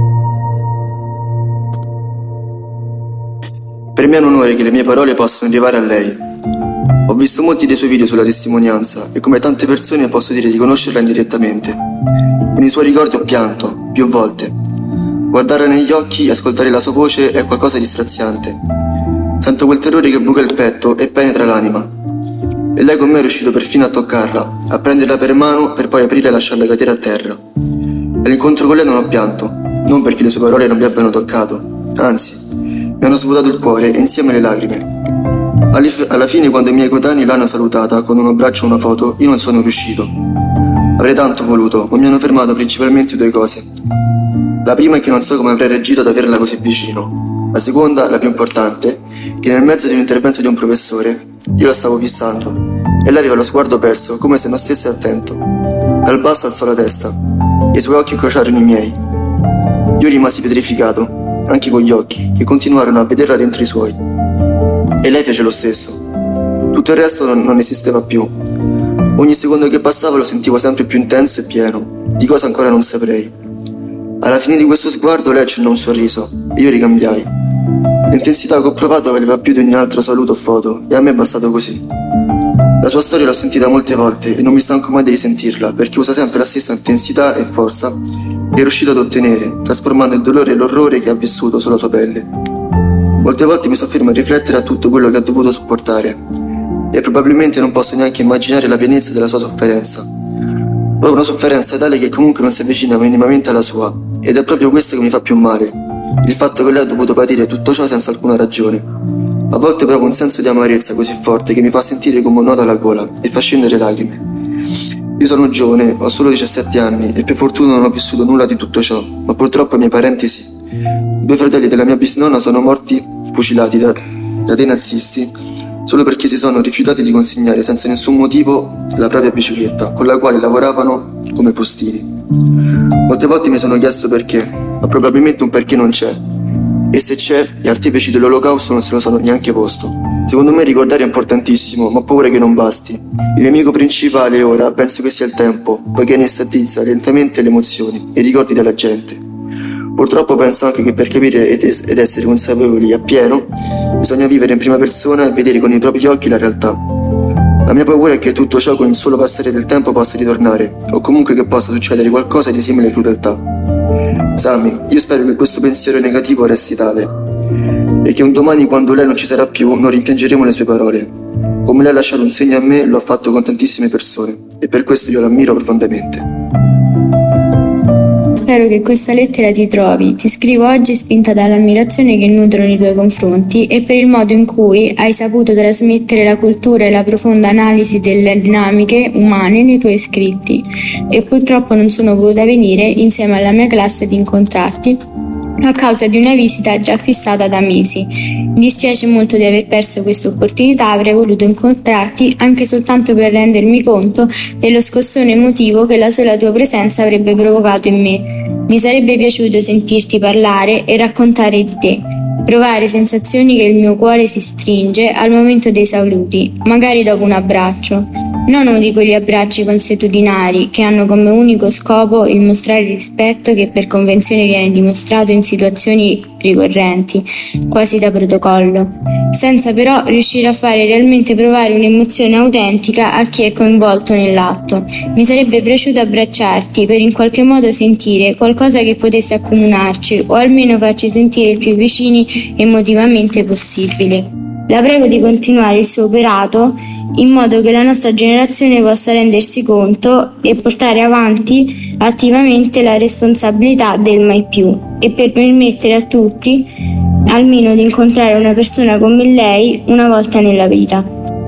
Per me è un onore che le mie parole possano arrivare a lei. Ho visto molti dei suoi video sulla testimonianza e come tante persone posso dire di conoscerla indirettamente. Con i suoi ricordi ho pianto, più volte. Guardarla negli occhi e ascoltare la sua voce è qualcosa di straziante. Sento quel terrore che bruca il petto e penetra l'anima. E lei con me è riuscito perfino a toccarla, a prenderla per mano per poi aprire e lasciarla cadere a terra. All'incontro con lei non ho pianto, non perché le sue parole non mi abbiano toccato, anzi, mi hanno svuotato il cuore e insieme le lacrime. Alla fine, quando i miei coetanei l'hanno salutata con un abbraccio e una foto, io non sono riuscito. Avrei tanto voluto, ma mi hanno fermato principalmente 2 cose. La prima è che non so come avrei reagito ad averla così vicino. La seconda, la più importante, che nel mezzo di un intervento di un professore, io la stavo fissando e lei aveva lo sguardo perso, come se non stesse attento. Dal basso alzò la testa e i suoi occhi incrociarono i miei. Io rimasi pietrificato, anche con gli occhi, che continuarono a vederla dentro i suoi. E lei fece lo stesso. Tutto il resto non esisteva più. Ogni secondo che passava lo sentivo sempre più intenso e pieno, di cosa ancora non saprei. Alla fine di questo sguardo lei accennò un sorriso e io ricambiai. L'intensità che ho provato valeva più di ogni altro saluto o foto e a me è bastato così. La sua storia l'ho sentita molte volte e non mi stanco mai di risentirla perché usa sempre la stessa intensità e forza che è riuscito ad ottenere, trasformando il dolore e l'orrore che ha vissuto sulla sua pelle. Molte volte mi soffermo a riflettere a tutto quello che ha dovuto sopportare e probabilmente non posso neanche immaginare la pienezza della sua sofferenza. Proprio una sofferenza tale che comunque non si avvicina minimamente alla sua, ed è proprio questo che mi fa più male, il fatto che lei ha dovuto patire tutto ciò senza alcuna ragione. A volte provo un senso di amarezza così forte che mi fa sentire come un nodo alla gola e fa scendere lacrime. Io sono giovane, ho solo 17 anni e per fortuna non ho vissuto nulla di tutto ciò, ma purtroppo i miei parenti sì. I due fratelli della mia bisnonna sono morti fucilati da dei nazisti solo perché si sono rifiutati di consegnare senza nessun motivo la propria bicicletta, con la quale lavoravano come postini. Molte volte mi sono chiesto perché, ma probabilmente un perché non c'è. E se c'è, gli artefici dell'Olocausto non se lo sono neanche posto. Secondo me ricordare è importantissimo, ma ho paura che non basti. Il nemico principale ora penso che sia il tempo, poiché anestatizza lentamente le emozioni e i ricordi della gente. Purtroppo penso anche che per capire ed essere consapevoli appieno bisogna vivere in prima persona e vedere con i propri occhi la realtà. La mia paura è che tutto ciò con il solo passare del tempo possa ritornare, o comunque che possa succedere qualcosa di simile crudeltà. Sammy, io spero che questo pensiero negativo resti tale, e che un domani quando lei non ci sarà più non rimpiangeremo le sue parole. Come lei ha lasciato un segno a me, lo ha fatto con tantissime persone, e per questo io l'ammiro profondamente. Spero che questa lettera ti trovi. Ti scrivo oggi spinta dall'ammirazione che nutro nei tuoi confronti e per il modo in cui hai saputo trasmettere la cultura e la profonda analisi delle dinamiche umane nei tuoi scritti. E purtroppo non sono potuta venire insieme alla mia classe ad incontrarti a causa di una visita già fissata da mesi. Mi dispiace molto di aver perso questa opportunità, avrei voluto incontrarti anche soltanto per rendermi conto dello scossone emotivo che la sola tua presenza avrebbe provocato in me. Mi sarebbe piaciuto sentirti parlare e raccontare di te, provare sensazioni che il mio cuore si stringe al momento dei saluti, magari dopo un abbraccio. Non uno di quegli abbracci consuetudinari che hanno come unico scopo il mostrare rispetto che per convenzione viene dimostrato in situazioni ricorrenti, quasi da protocollo, senza però riuscire a fare realmente provare un'emozione autentica a chi è coinvolto nell'atto. Mi sarebbe piaciuto abbracciarti per in qualche modo sentire qualcosa che potesse accomunarci o almeno farci sentire il più vicini emotivamente possibile. La prego di continuare il suo operato in modo che la nostra generazione possa rendersi conto e portare avanti attivamente la responsabilità del mai più e per permettere a tutti almeno di incontrare una persona come lei una volta nella vita.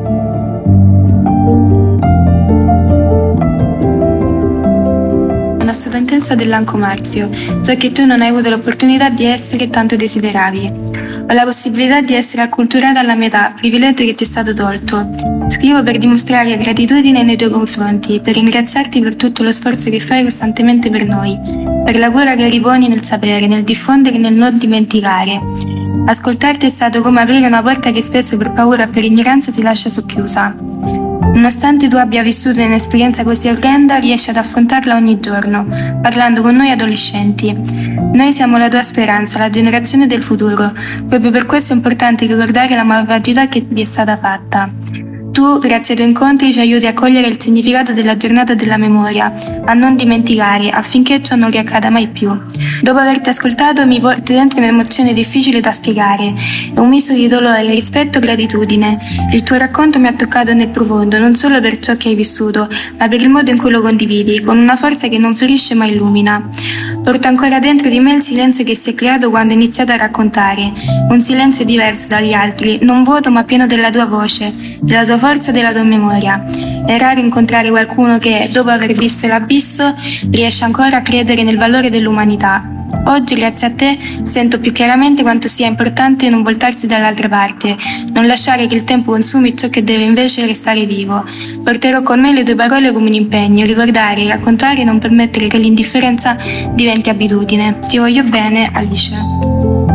Una studentessa dell'Anco Marzio, già che tu non hai avuto l'opportunità di essere tanto desideravi. Ho la possibilità di essere acculturata alla mia età, privilegio che ti è stato tolto. Scrivo per dimostrare gratitudine nei tuoi confronti, per ringraziarti per tutto lo sforzo che fai costantemente per noi, per la cura che riponi nel sapere, nel diffondere e nel non dimenticare. Ascoltarti è stato come aprire una porta che spesso per paura o per ignoranza si lascia socchiusa. Nonostante tu abbia vissuto un'esperienza così orrenda, riesci ad affrontarla ogni giorno, parlando con noi adolescenti. Noi siamo la tua speranza, la generazione del futuro. Proprio per questo è importante ricordare la malvagità che vi è stata fatta. Tu, grazie ai tuoi incontri, ci aiuti a cogliere il significato della giornata della memoria, a non dimenticare, affinché ciò non riaccada mai più. Dopo averti ascoltato mi porto dentro un'emozione difficile da spiegare. È un misto di dolore, rispetto e gratitudine. Il tuo racconto mi ha toccato nel profondo, non solo per ciò che hai vissuto, ma per il modo in cui lo condividi, con una forza che non ferisce ma illumina. Porto ancora dentro di me il silenzio che si è creato quando ho iniziato a raccontare. Un silenzio diverso dagli altri, non vuoto ma pieno della tua voce, della tua forza e della tua memoria. È raro incontrare qualcuno che, dopo aver visto l'abisso, riesce ancora a credere nel valore dell'umanità. Oggi, grazie a te, sento più chiaramente quanto sia importante non voltarsi dall'altra parte, non lasciare che il tempo consumi ciò che deve invece restare vivo. Porterò con me le tue parole come un impegno, ricordare, raccontare e non permettere che l'indifferenza diventi abitudine. Ti voglio bene, Alice.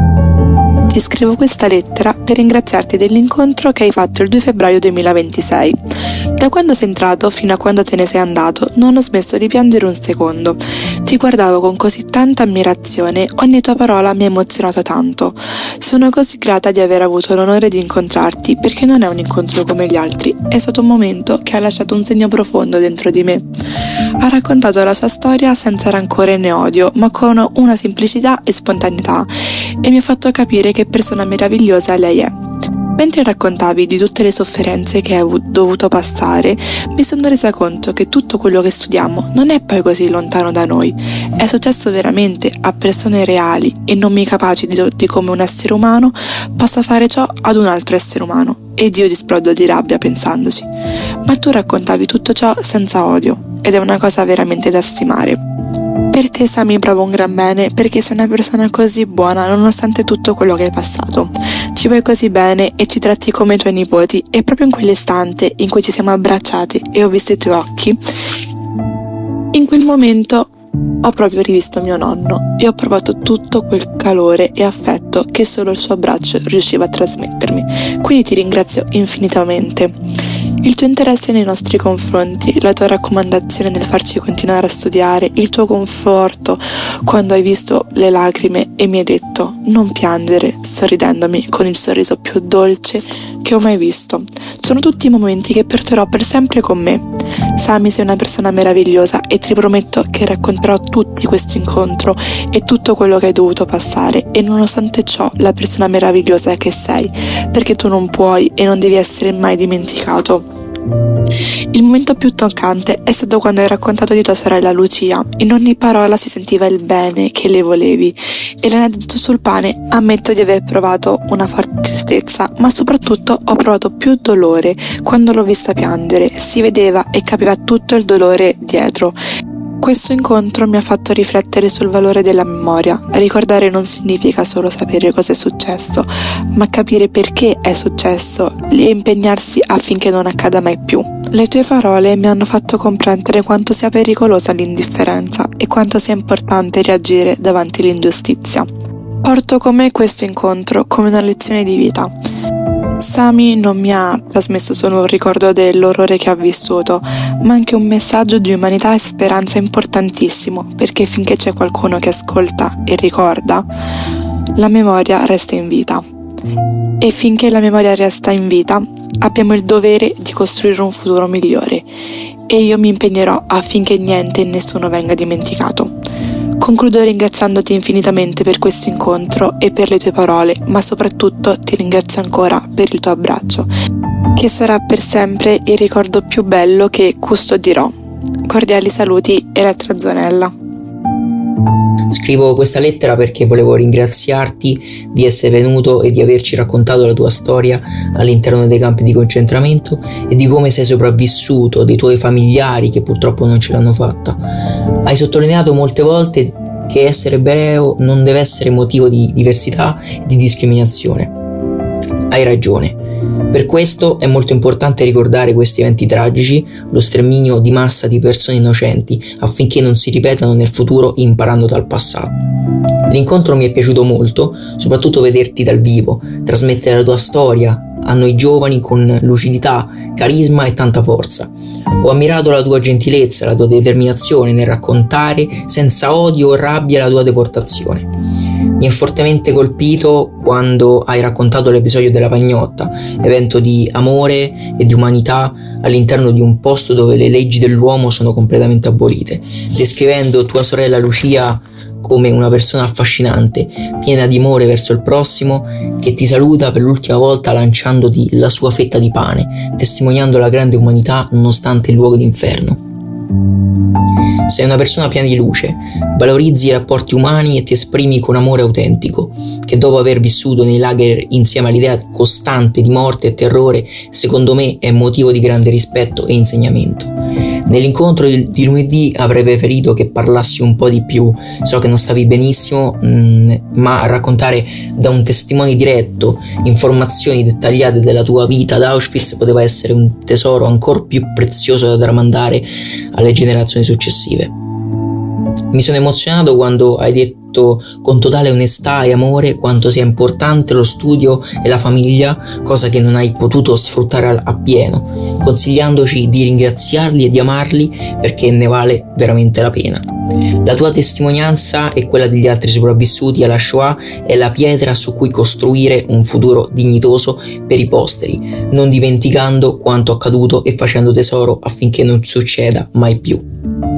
Ti scrivo questa lettera per ringraziarti dell'incontro che hai fatto il 2 febbraio 2026. Da quando sei entrato fino a quando te ne sei andato non ho smesso di piangere un secondo. Ti guardavo con così tanta ammirazione, ogni tua parola mi ha emozionato tanto. Sono così grata di aver avuto l'onore di incontrarti, perché non è un incontro come gli altri, è stato un momento che ha lasciato un segno profondo dentro di me. Ha raccontato la sua storia senza rancore né odio, ma con una semplicità e spontaneità, e mi ha fatto capire che persona meravigliosa lei è. Mentre raccontavi di tutte le sofferenze che hai dovuto passare, mi sono resa conto che tutto quello che studiamo non è poi così lontano da noi. È successo veramente a persone reali e non mi capaci di come un essere umano possa fare ciò ad un altro essere umano. Ed io esplodo di rabbia pensandoci. Ma tu raccontavi tutto ciò senza odio, ed è una cosa veramente da stimare. Per te, Sami, provo un gran bene, perché sei una persona così buona nonostante tutto quello che hai passato. Ci vuoi così bene e ci tratti come i tuoi nipoti, e proprio in quell'istante in cui ci siamo abbracciati e ho visto i tuoi occhi, in quel momento ho proprio rivisto mio nonno e ho provato tutto quel calore e affetto che solo il suo abbraccio riusciva a trasmettermi. Quindi ti ringrazio infinitamente. Il tuo interesse nei nostri confronti, la tua raccomandazione nel farci continuare a studiare, il tuo conforto quando hai visto le lacrime e mi hai detto non piangere, sorridendomi con il sorriso più dolce che ho mai visto. Sono tutti momenti che porterò per sempre con me. Sami, sei una persona meravigliosa e ti prometto che racconterò tutti questo incontro e tutto quello che hai dovuto passare, e nonostante ciò la persona meravigliosa che sei, perché tu non puoi e non devi essere mai dimenticato. Il momento più toccante è stato quando hai raccontato di tua sorella Lucia. In ogni parola si sentiva il bene che le volevi, e l'aneddoto sul pane, ammetto di aver provato una forte tristezza, ma soprattutto ho provato più dolore quando l'ho vista piangere. Si vedeva e capiva tutto il dolore dietro. Questo incontro mi ha fatto riflettere sul valore della memoria. Ricordare non significa solo sapere cosa è successo, ma capire perché è successo e impegnarsi affinché non accada mai più. Le tue parole mi hanno fatto comprendere quanto sia pericolosa l'indifferenza e quanto sia importante reagire davanti all'ingiustizia. Porto con me questo incontro come una lezione di vita. Sami non mi ha trasmesso solo un ricordo dell'orrore che ha vissuto, ma anche un messaggio di umanità e speranza importantissimo, perché finché c'è qualcuno che ascolta e ricorda, la memoria resta in vita. E finché la memoria resta in vita, abbiamo il dovere di costruire un futuro migliore, e io mi impegnerò affinché niente e nessuno venga dimenticato. Concludo ringraziandoti infinitamente per questo incontro e per le tue parole, ma soprattutto ti ringrazio ancora per il tuo abbraccio, che sarà per sempre il ricordo più bello che custodirò. Cordiali saluti, Elettra Zonella. Scrivo questa lettera perché volevo ringraziarti di essere venuto e di averci raccontato la tua storia all'interno dei campi di concentramento e di come sei sopravvissuto, dei tuoi familiari che purtroppo non ce l'hanno fatta. Hai sottolineato molte volte che essere ebreo non deve essere motivo di diversità e di discriminazione. Hai ragione. Per questo è molto importante ricordare questi eventi tragici, lo sterminio di massa di persone innocenti, affinché non si ripetano nel futuro imparando dal passato. L'incontro mi è piaciuto molto, soprattutto vederti dal vivo, trasmettere la tua storia a noi giovani con lucidità, carisma e tanta forza. Ho ammirato la tua gentilezza, la tua determinazione nel raccontare senza odio o rabbia la tua deportazione. Mi ha fortemente colpito quando hai raccontato l'episodio della pagnotta, evento di amore e di umanità all'interno di un posto dove le leggi dell'uomo sono completamente abolite, descrivendo tua sorella Lucia come una persona affascinante, piena di amore verso il prossimo, che ti saluta per l'ultima volta lanciandoti la sua fetta di pane, testimoniando la grande umanità nonostante il luogo d'inferno. Sei una persona piena di luce, valorizzi i rapporti umani e ti esprimi con amore autentico, che dopo aver vissuto nei lager insieme all'idea costante di morte e terrore, secondo me è motivo di grande rispetto e insegnamento. Nell'incontro di lunedì avrei preferito che parlassi un po' di più. So che non stavi benissimo, ma raccontare da un testimone diretto informazioni dettagliate della tua vita ad Auschwitz poteva essere un tesoro ancora più prezioso da tramandare alle generazioni successive. Mi sono emozionato quando hai detto con totale onestà e amore quanto sia importante lo studio e la famiglia, cosa che non hai potuto sfruttare appieno, consigliandoci di ringraziarli e di amarli perché ne vale veramente la pena. La tua testimonianza e quella degli altri sopravvissuti alla Shoah è la pietra su cui costruire un futuro dignitoso per i posteri, non dimenticando quanto accaduto e facendo tesoro affinché non succeda mai più.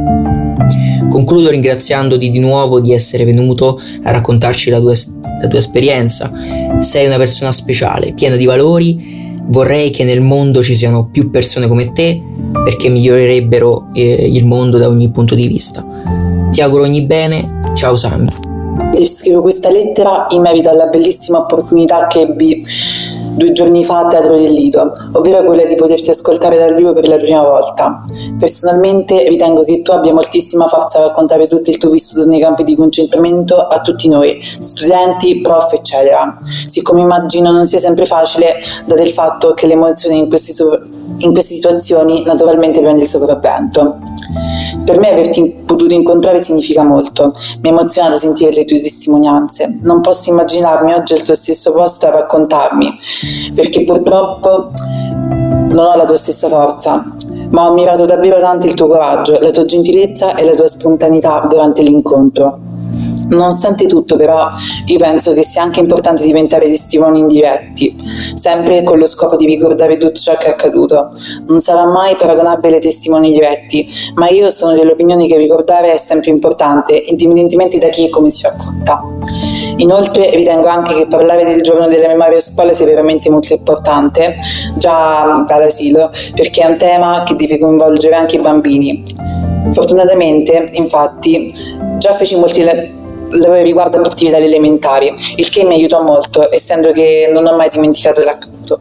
Concludo ringraziandoti di nuovo di essere venuto a raccontarci la tua esperienza. Sei una persona speciale, piena di valori. Vorrei che nel mondo ci siano più persone come te, perché migliorerebbero il mondo da ogni punto di vista. Ti auguro ogni bene. Ciao Sami. Ti scrivo questa lettera in merito alla bellissima opportunità che ebbi 2 giorni fa a Teatro del Lido, ovvero quella di poterti ascoltare dal vivo per la prima volta. Personalmente ritengo che tu abbia moltissima forza a raccontare tutto il tuo vissuto nei campi di concentramento a tutti noi, studenti, prof, eccetera. Siccome immagino non sia sempre facile, dato il fatto che l'emozione in queste situazioni naturalmente prende il sopravvento. Per me averti potuto incontrare significa molto. Mi è emozionata sentire le tue testimonianze. Non posso immaginarmi oggi al tuo stesso posto a raccontarmi, perché purtroppo non ho la tua stessa forza, ma ho ammirato davvero tanto il tuo coraggio, la tua gentilezza e la tua spontaneità durante l'incontro. Nonostante tutto, però, io penso che sia anche importante diventare testimoni indiretti, sempre con lo scopo di ricordare tutto ciò che è accaduto. Non sarà mai paragonabile ai testimoni diretti, ma io sono dell'opinione che ricordare è sempre importante, indipendentemente da chi e come si racconta. Inoltre ritengo anche che parlare del giorno della memoria a scuola sia veramente molto importante, già dall'asilo, perché è un tema che deve coinvolgere anche i bambini. Fortunatamente, infatti, già feci molti lavori riguardo a partire dalle elementari, il che mi aiutò molto, essendo che non ho mai dimenticato l'accaduto.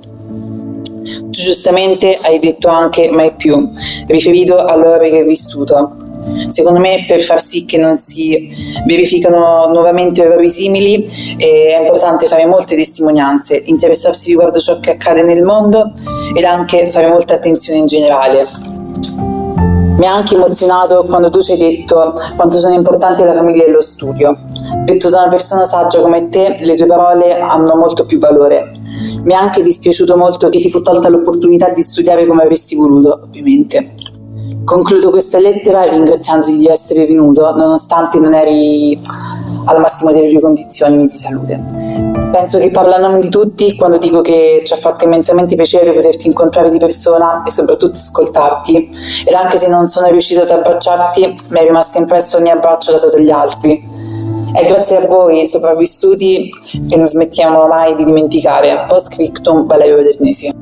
Tu giustamente hai detto anche mai più, riferito all'orrore che hai vissuto. Secondo me, per far sì che non si verificano nuovamente errori simili, è importante fare molte testimonianze, interessarsi riguardo ciò che accade nel mondo ed anche fare molta attenzione in generale. Mi ha anche emozionato quando tu ci hai detto quanto sono importanti la famiglia e lo studio. Detto da una persona saggia come te, le tue parole hanno molto più valore. Mi è anche dispiaciuto molto che ti fu tolta l'opportunità di studiare come avresti voluto, ovviamente. Concludo questa lettera ringraziandoti di essere venuto, nonostante non eri al massimo delle tue condizioni di salute. Penso che parlo a nome di tutti quando dico che ci ha fatto immensamente piacere poterti incontrare di persona e soprattutto ascoltarti, ed anche se non sono riuscita ad abbracciarti, mi è rimasto impresso ogni abbraccio dato dagli altri. È grazie a voi sopravvissuti che non smettiamo mai di dimenticare. Post scriptum, Valerio Vedernesi.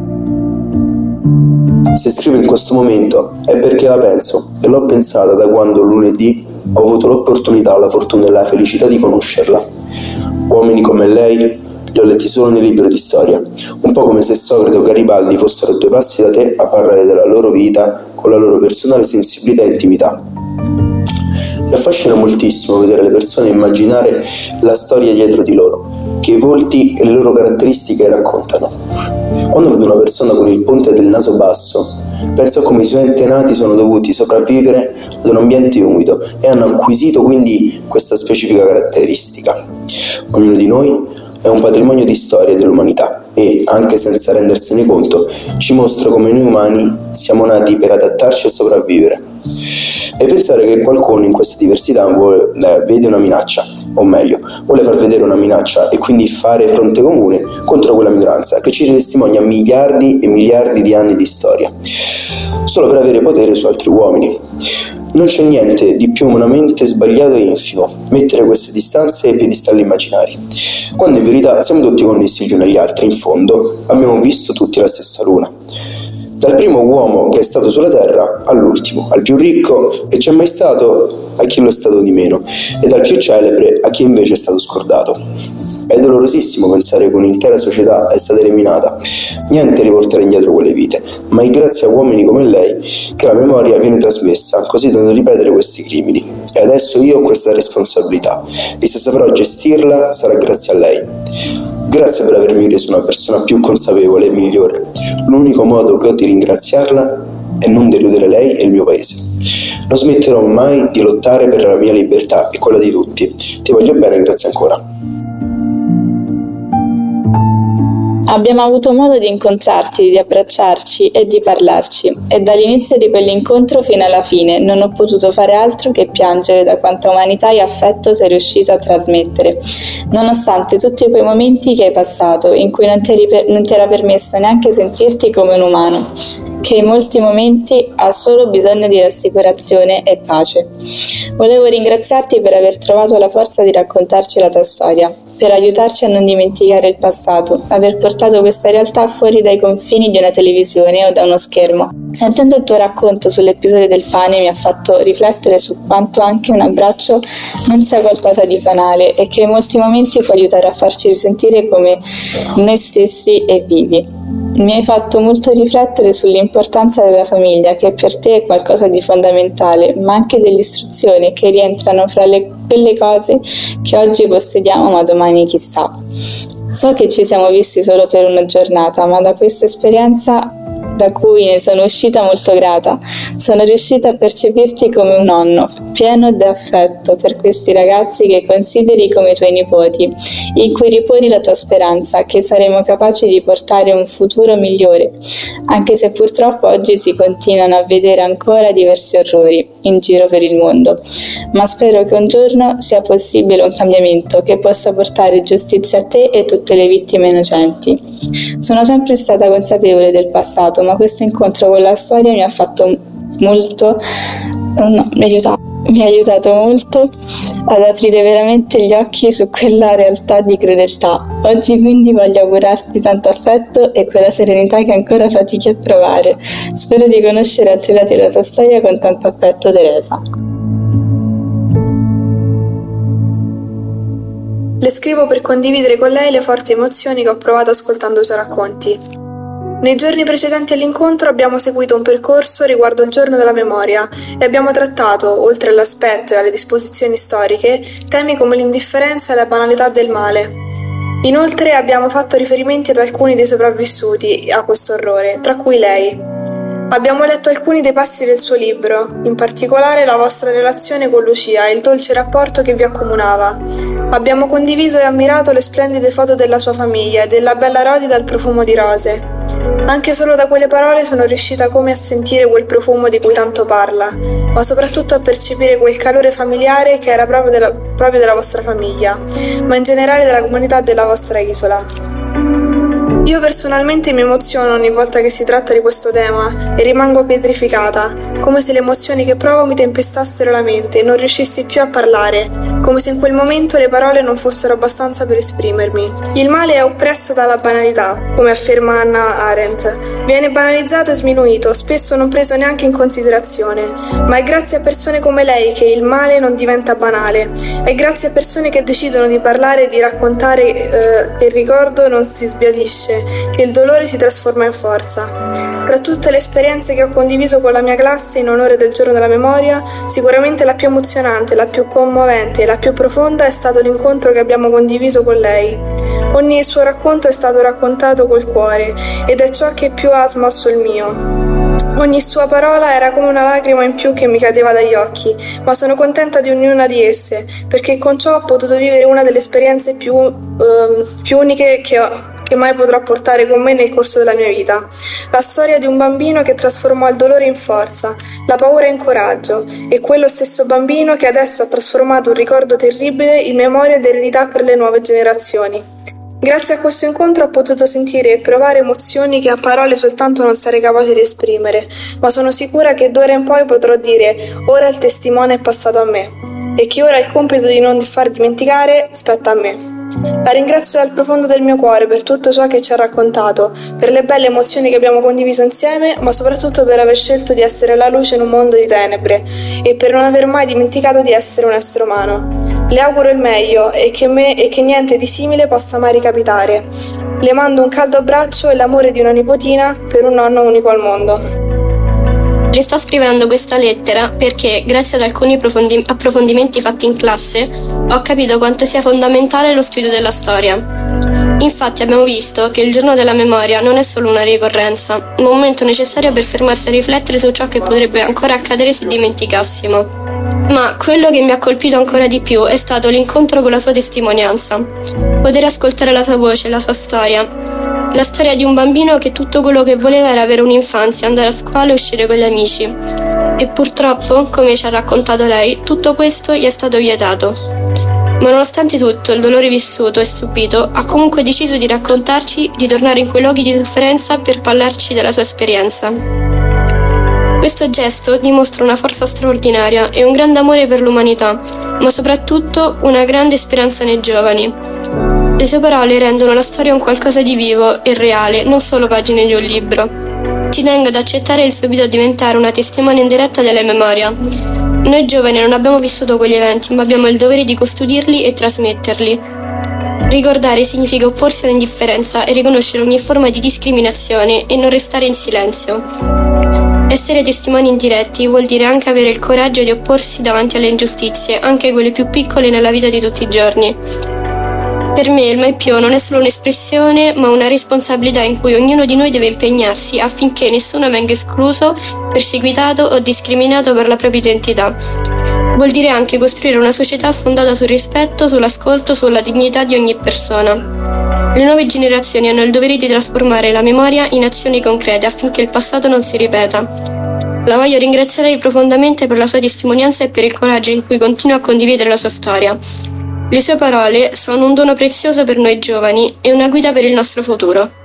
Se scrivo in questo momento è perché la penso, e l'ho pensata da quando lunedì ho avuto l'opportunità, la fortuna e la felicità di conoscerla. Uomini come lei li ho letti solo nei libri di storia, un po' come se Socrate o Garibaldi fossero a 2 passi da te a parlare della loro vita con la loro personale sensibilità e intimità. Mi affascina moltissimo vedere le persone immaginare la storia dietro di loro, che i volti e le loro caratteristiche raccontano. Quando vedo una persona con il ponte del naso basso, penso a come i suoi antenati sono dovuti sopravvivere ad un ambiente umido e hanno acquisito quindi questa specifica caratteristica. Ognuno di noi è un patrimonio di storia dell'umanità e, anche senza rendersene conto, ci mostra come noi umani siamo nati per adattarci e sopravvivere. E pensare che qualcuno in questa diversità vede una minaccia, o meglio, vuole far vedere una minaccia e quindi fare fronte comune contro quella minoranza che ci testimonia miliardi e miliardi di anni di storia, solo per avere potere su altri uomini. Non c'è niente di più umanamente sbagliato e infimo mettere queste distanze ai piedistalli immaginari, quando in verità siamo tutti connessi gli uni agli altri. In fondo abbiamo visto tutti la stessa luna, dal primo uomo che è stato sulla terra all'ultimo, al più ricco che c'è mai stato a chi lo è stato di meno, e dal più celebre a chi invece è stato scordato. È dolorosissimo pensare che un'intera società è stata eliminata, Niente riportare indietro quelle vite, ma è grazie a uomini come lei che la memoria viene trasmessa, così da non ripetere questi crimini. E adesso io ho questa responsabilità, e se saprò gestirla sarà grazie a lei. Grazie per avermi reso una persona più consapevole e migliore. L'unico modo che ho di ringraziarla è non deludere lei e il mio paese. Non smetterò mai di lottare per la mia libertà e quella di tutti. Ti voglio bene, grazie ancora. Abbiamo avuto modo di incontrarti, di abbracciarci e di parlarci, e dall'inizio di quell'incontro fino alla fine non ho potuto fare altro che piangere da quanta umanità e affetto sei riuscito a trasmettere, nonostante tutti quei momenti che hai passato in cui non ti era permesso neanche sentirti come un umano, che in molti momenti ha solo bisogno di rassicurazione e pace. Volevo ringraziarti per aver trovato la forza di raccontarci la tua storia, per aiutarci a non dimenticare il passato, aver portato questa realtà fuori dai confini di una televisione o da uno schermo. Sentendo il tuo racconto sull'episodio del pane mi ha fatto riflettere su quanto anche un abbraccio non sia qualcosa di banale e che in molti momenti può aiutare a farci risentire come noi stessi e vivi. Mi hai fatto molto riflettere sull'importanza della famiglia, che per te è qualcosa di fondamentale, ma anche delle istruzioni che rientrano fra quelle cose che oggi possediamo ma domani chissà. So che ci siamo visti solo per una giornata, ma da questa esperienza, da cui ne sono uscita molto grata, sono riuscita a percepirti come un nonno, pieno di affetto per questi ragazzi che consideri come tuoi nipoti, in cui riponi la tua speranza che saremo capaci di portare un futuro migliore, anche se purtroppo oggi si continuano a vedere ancora diversi orrori in giro per il mondo. Ma spero che un giorno sia possibile un cambiamento che possa portare giustizia a te e tutte le vittime innocenti. Sono sempre stata consapevole del passato, ma questo incontro con la storia mi ha fatto molto, mi ha aiutato molto ad aprire veramente gli occhi su quella realtà di crudeltà. Oggi quindi voglio augurarti tanto affetto e quella serenità che ancora fatichi a trovare. Spero di conoscere altri lati della tua storia con tanto affetto, Teresa. Le scrivo per condividere con lei le forti emozioni che ho provato ascoltando i suoi racconti. Nei giorni precedenti all'incontro abbiamo seguito un percorso riguardo il giorno della memoria e abbiamo trattato, oltre all'aspetto e alle disposizioni storiche, temi come l'indifferenza e la banalità del male. Inoltre abbiamo fatto riferimenti ad alcuni dei sopravvissuti a questo orrore, tra cui lei. Abbiamo letto alcuni dei passi del suo libro, in particolare la vostra relazione con Lucia e il dolce rapporto che vi accomunava. Abbiamo condiviso e ammirato le splendide foto della sua famiglia e della bella Rodi dal profumo di rose. Anche solo da quelle parole sono riuscita come a sentire quel profumo di cui tanto parla, ma soprattutto a percepire quel calore familiare che era proprio della vostra famiglia, ma in generale della comunità della vostra isola. Io personalmente mi emoziono ogni volta che si tratta di questo tema e rimango pietrificata, come se le emozioni che provo mi tempestassero la mente e non riuscissi più a parlare, come se in quel momento le parole non fossero abbastanza per esprimermi. Il male è oppresso dalla banalità, come afferma Hannah Arendt. Viene banalizzato e sminuito, spesso non preso neanche in considerazione, ma è grazie a persone come lei che il male non diventa banale, è grazie a persone che decidono di parlare e di raccontare che il ricordo non si sbiadisce, che il dolore si trasforma in forza. Tra tutte le esperienze che ho condiviso con la mia classe in onore del giorno della memoria, sicuramente la più emozionante, la più commovente e la più profonda è stato l'incontro che abbiamo condiviso con lei. Ogni suo racconto è stato raccontato col cuore ed è ciò che più ha smosso il mio. Ogni sua parola era come una lacrima in più che mi cadeva dagli occhi, ma sono contenta di ognuna di esse, perché con ciò ho potuto vivere una delle esperienze più uniche che mai potrò portare con me nel corso della mia vita. La storia di un bambino che trasformò il dolore in forza, la paura in coraggio, e quello stesso bambino che adesso ha trasformato un ricordo terribile in memoria ed eredità per le nuove generazioni. Grazie a questo incontro ho potuto sentire e provare emozioni che a parole soltanto non sarei capace di esprimere, ma sono sicura che d'ora in poi potrò dire: ora il testimone è passato a me, e che ora il compito di non far dimenticare spetta a me. La ringrazio dal profondo del mio cuore per tutto ciò che ci ha raccontato, per le belle emozioni che abbiamo condiviso insieme, ma soprattutto per aver scelto di essere la luce in un mondo di tenebre e per non aver mai dimenticato di essere un essere umano. Le auguro il meglio e che niente di simile possa mai ricapitare. Le mando un caldo abbraccio e l'amore di una nipotina per un nonno unico al mondo. Le sto scrivendo questa lettera perché, grazie ad alcuni approfondimenti fatti in classe, ho capito quanto sia fondamentale lo studio della storia. Infatti abbiamo visto che il giorno della memoria non è solo una ricorrenza, ma un momento necessario per fermarsi a riflettere su ciò che potrebbe ancora accadere se dimenticassimo. Ma quello che mi ha colpito ancora di più è stato l'incontro con la sua testimonianza. Poter ascoltare la sua voce, la sua storia. La storia di un bambino che tutto quello che voleva era avere un'infanzia, andare a scuola e uscire con gli amici. E purtroppo, come ci ha raccontato lei, tutto questo gli è stato vietato. Ma nonostante tutto, il dolore vissuto e subito, ha comunque deciso di raccontarci di tornare in quei luoghi di sofferenza per parlarci della sua esperienza. Questo gesto dimostra una forza straordinaria e un grande amore per l'umanità, ma soprattutto una grande speranza nei giovani. Le sue parole rendono la storia un qualcosa di vivo e reale, non solo pagine di un libro. Ci tengo ad accettare il suo invito a diventare una testimone indiretta della memoria. Noi giovani non abbiamo vissuto quegli eventi, ma abbiamo il dovere di custodirli e trasmetterli. Ricordare significa opporsi all'indifferenza e riconoscere ogni forma di discriminazione e non restare in silenzio. Essere testimoni indiretti vuol dire anche avere il coraggio di opporsi davanti alle ingiustizie, anche quelle più piccole nella vita di tutti i giorni. Per me il Mai Più non è solo un'espressione, ma una responsabilità in cui ognuno di noi deve impegnarsi affinché nessuno venga escluso, perseguitato o discriminato per la propria identità. Vuol dire anche costruire una società fondata sul rispetto, sull'ascolto, sulla dignità di ogni persona. Le nuove generazioni hanno il dovere di trasformare la memoria in azioni concrete affinché il passato non si ripeta. La voglio ringraziare profondamente per la sua testimonianza e per il coraggio in cui continua a condividere la sua storia. Le sue parole sono un dono prezioso per noi giovani e una guida per il nostro futuro.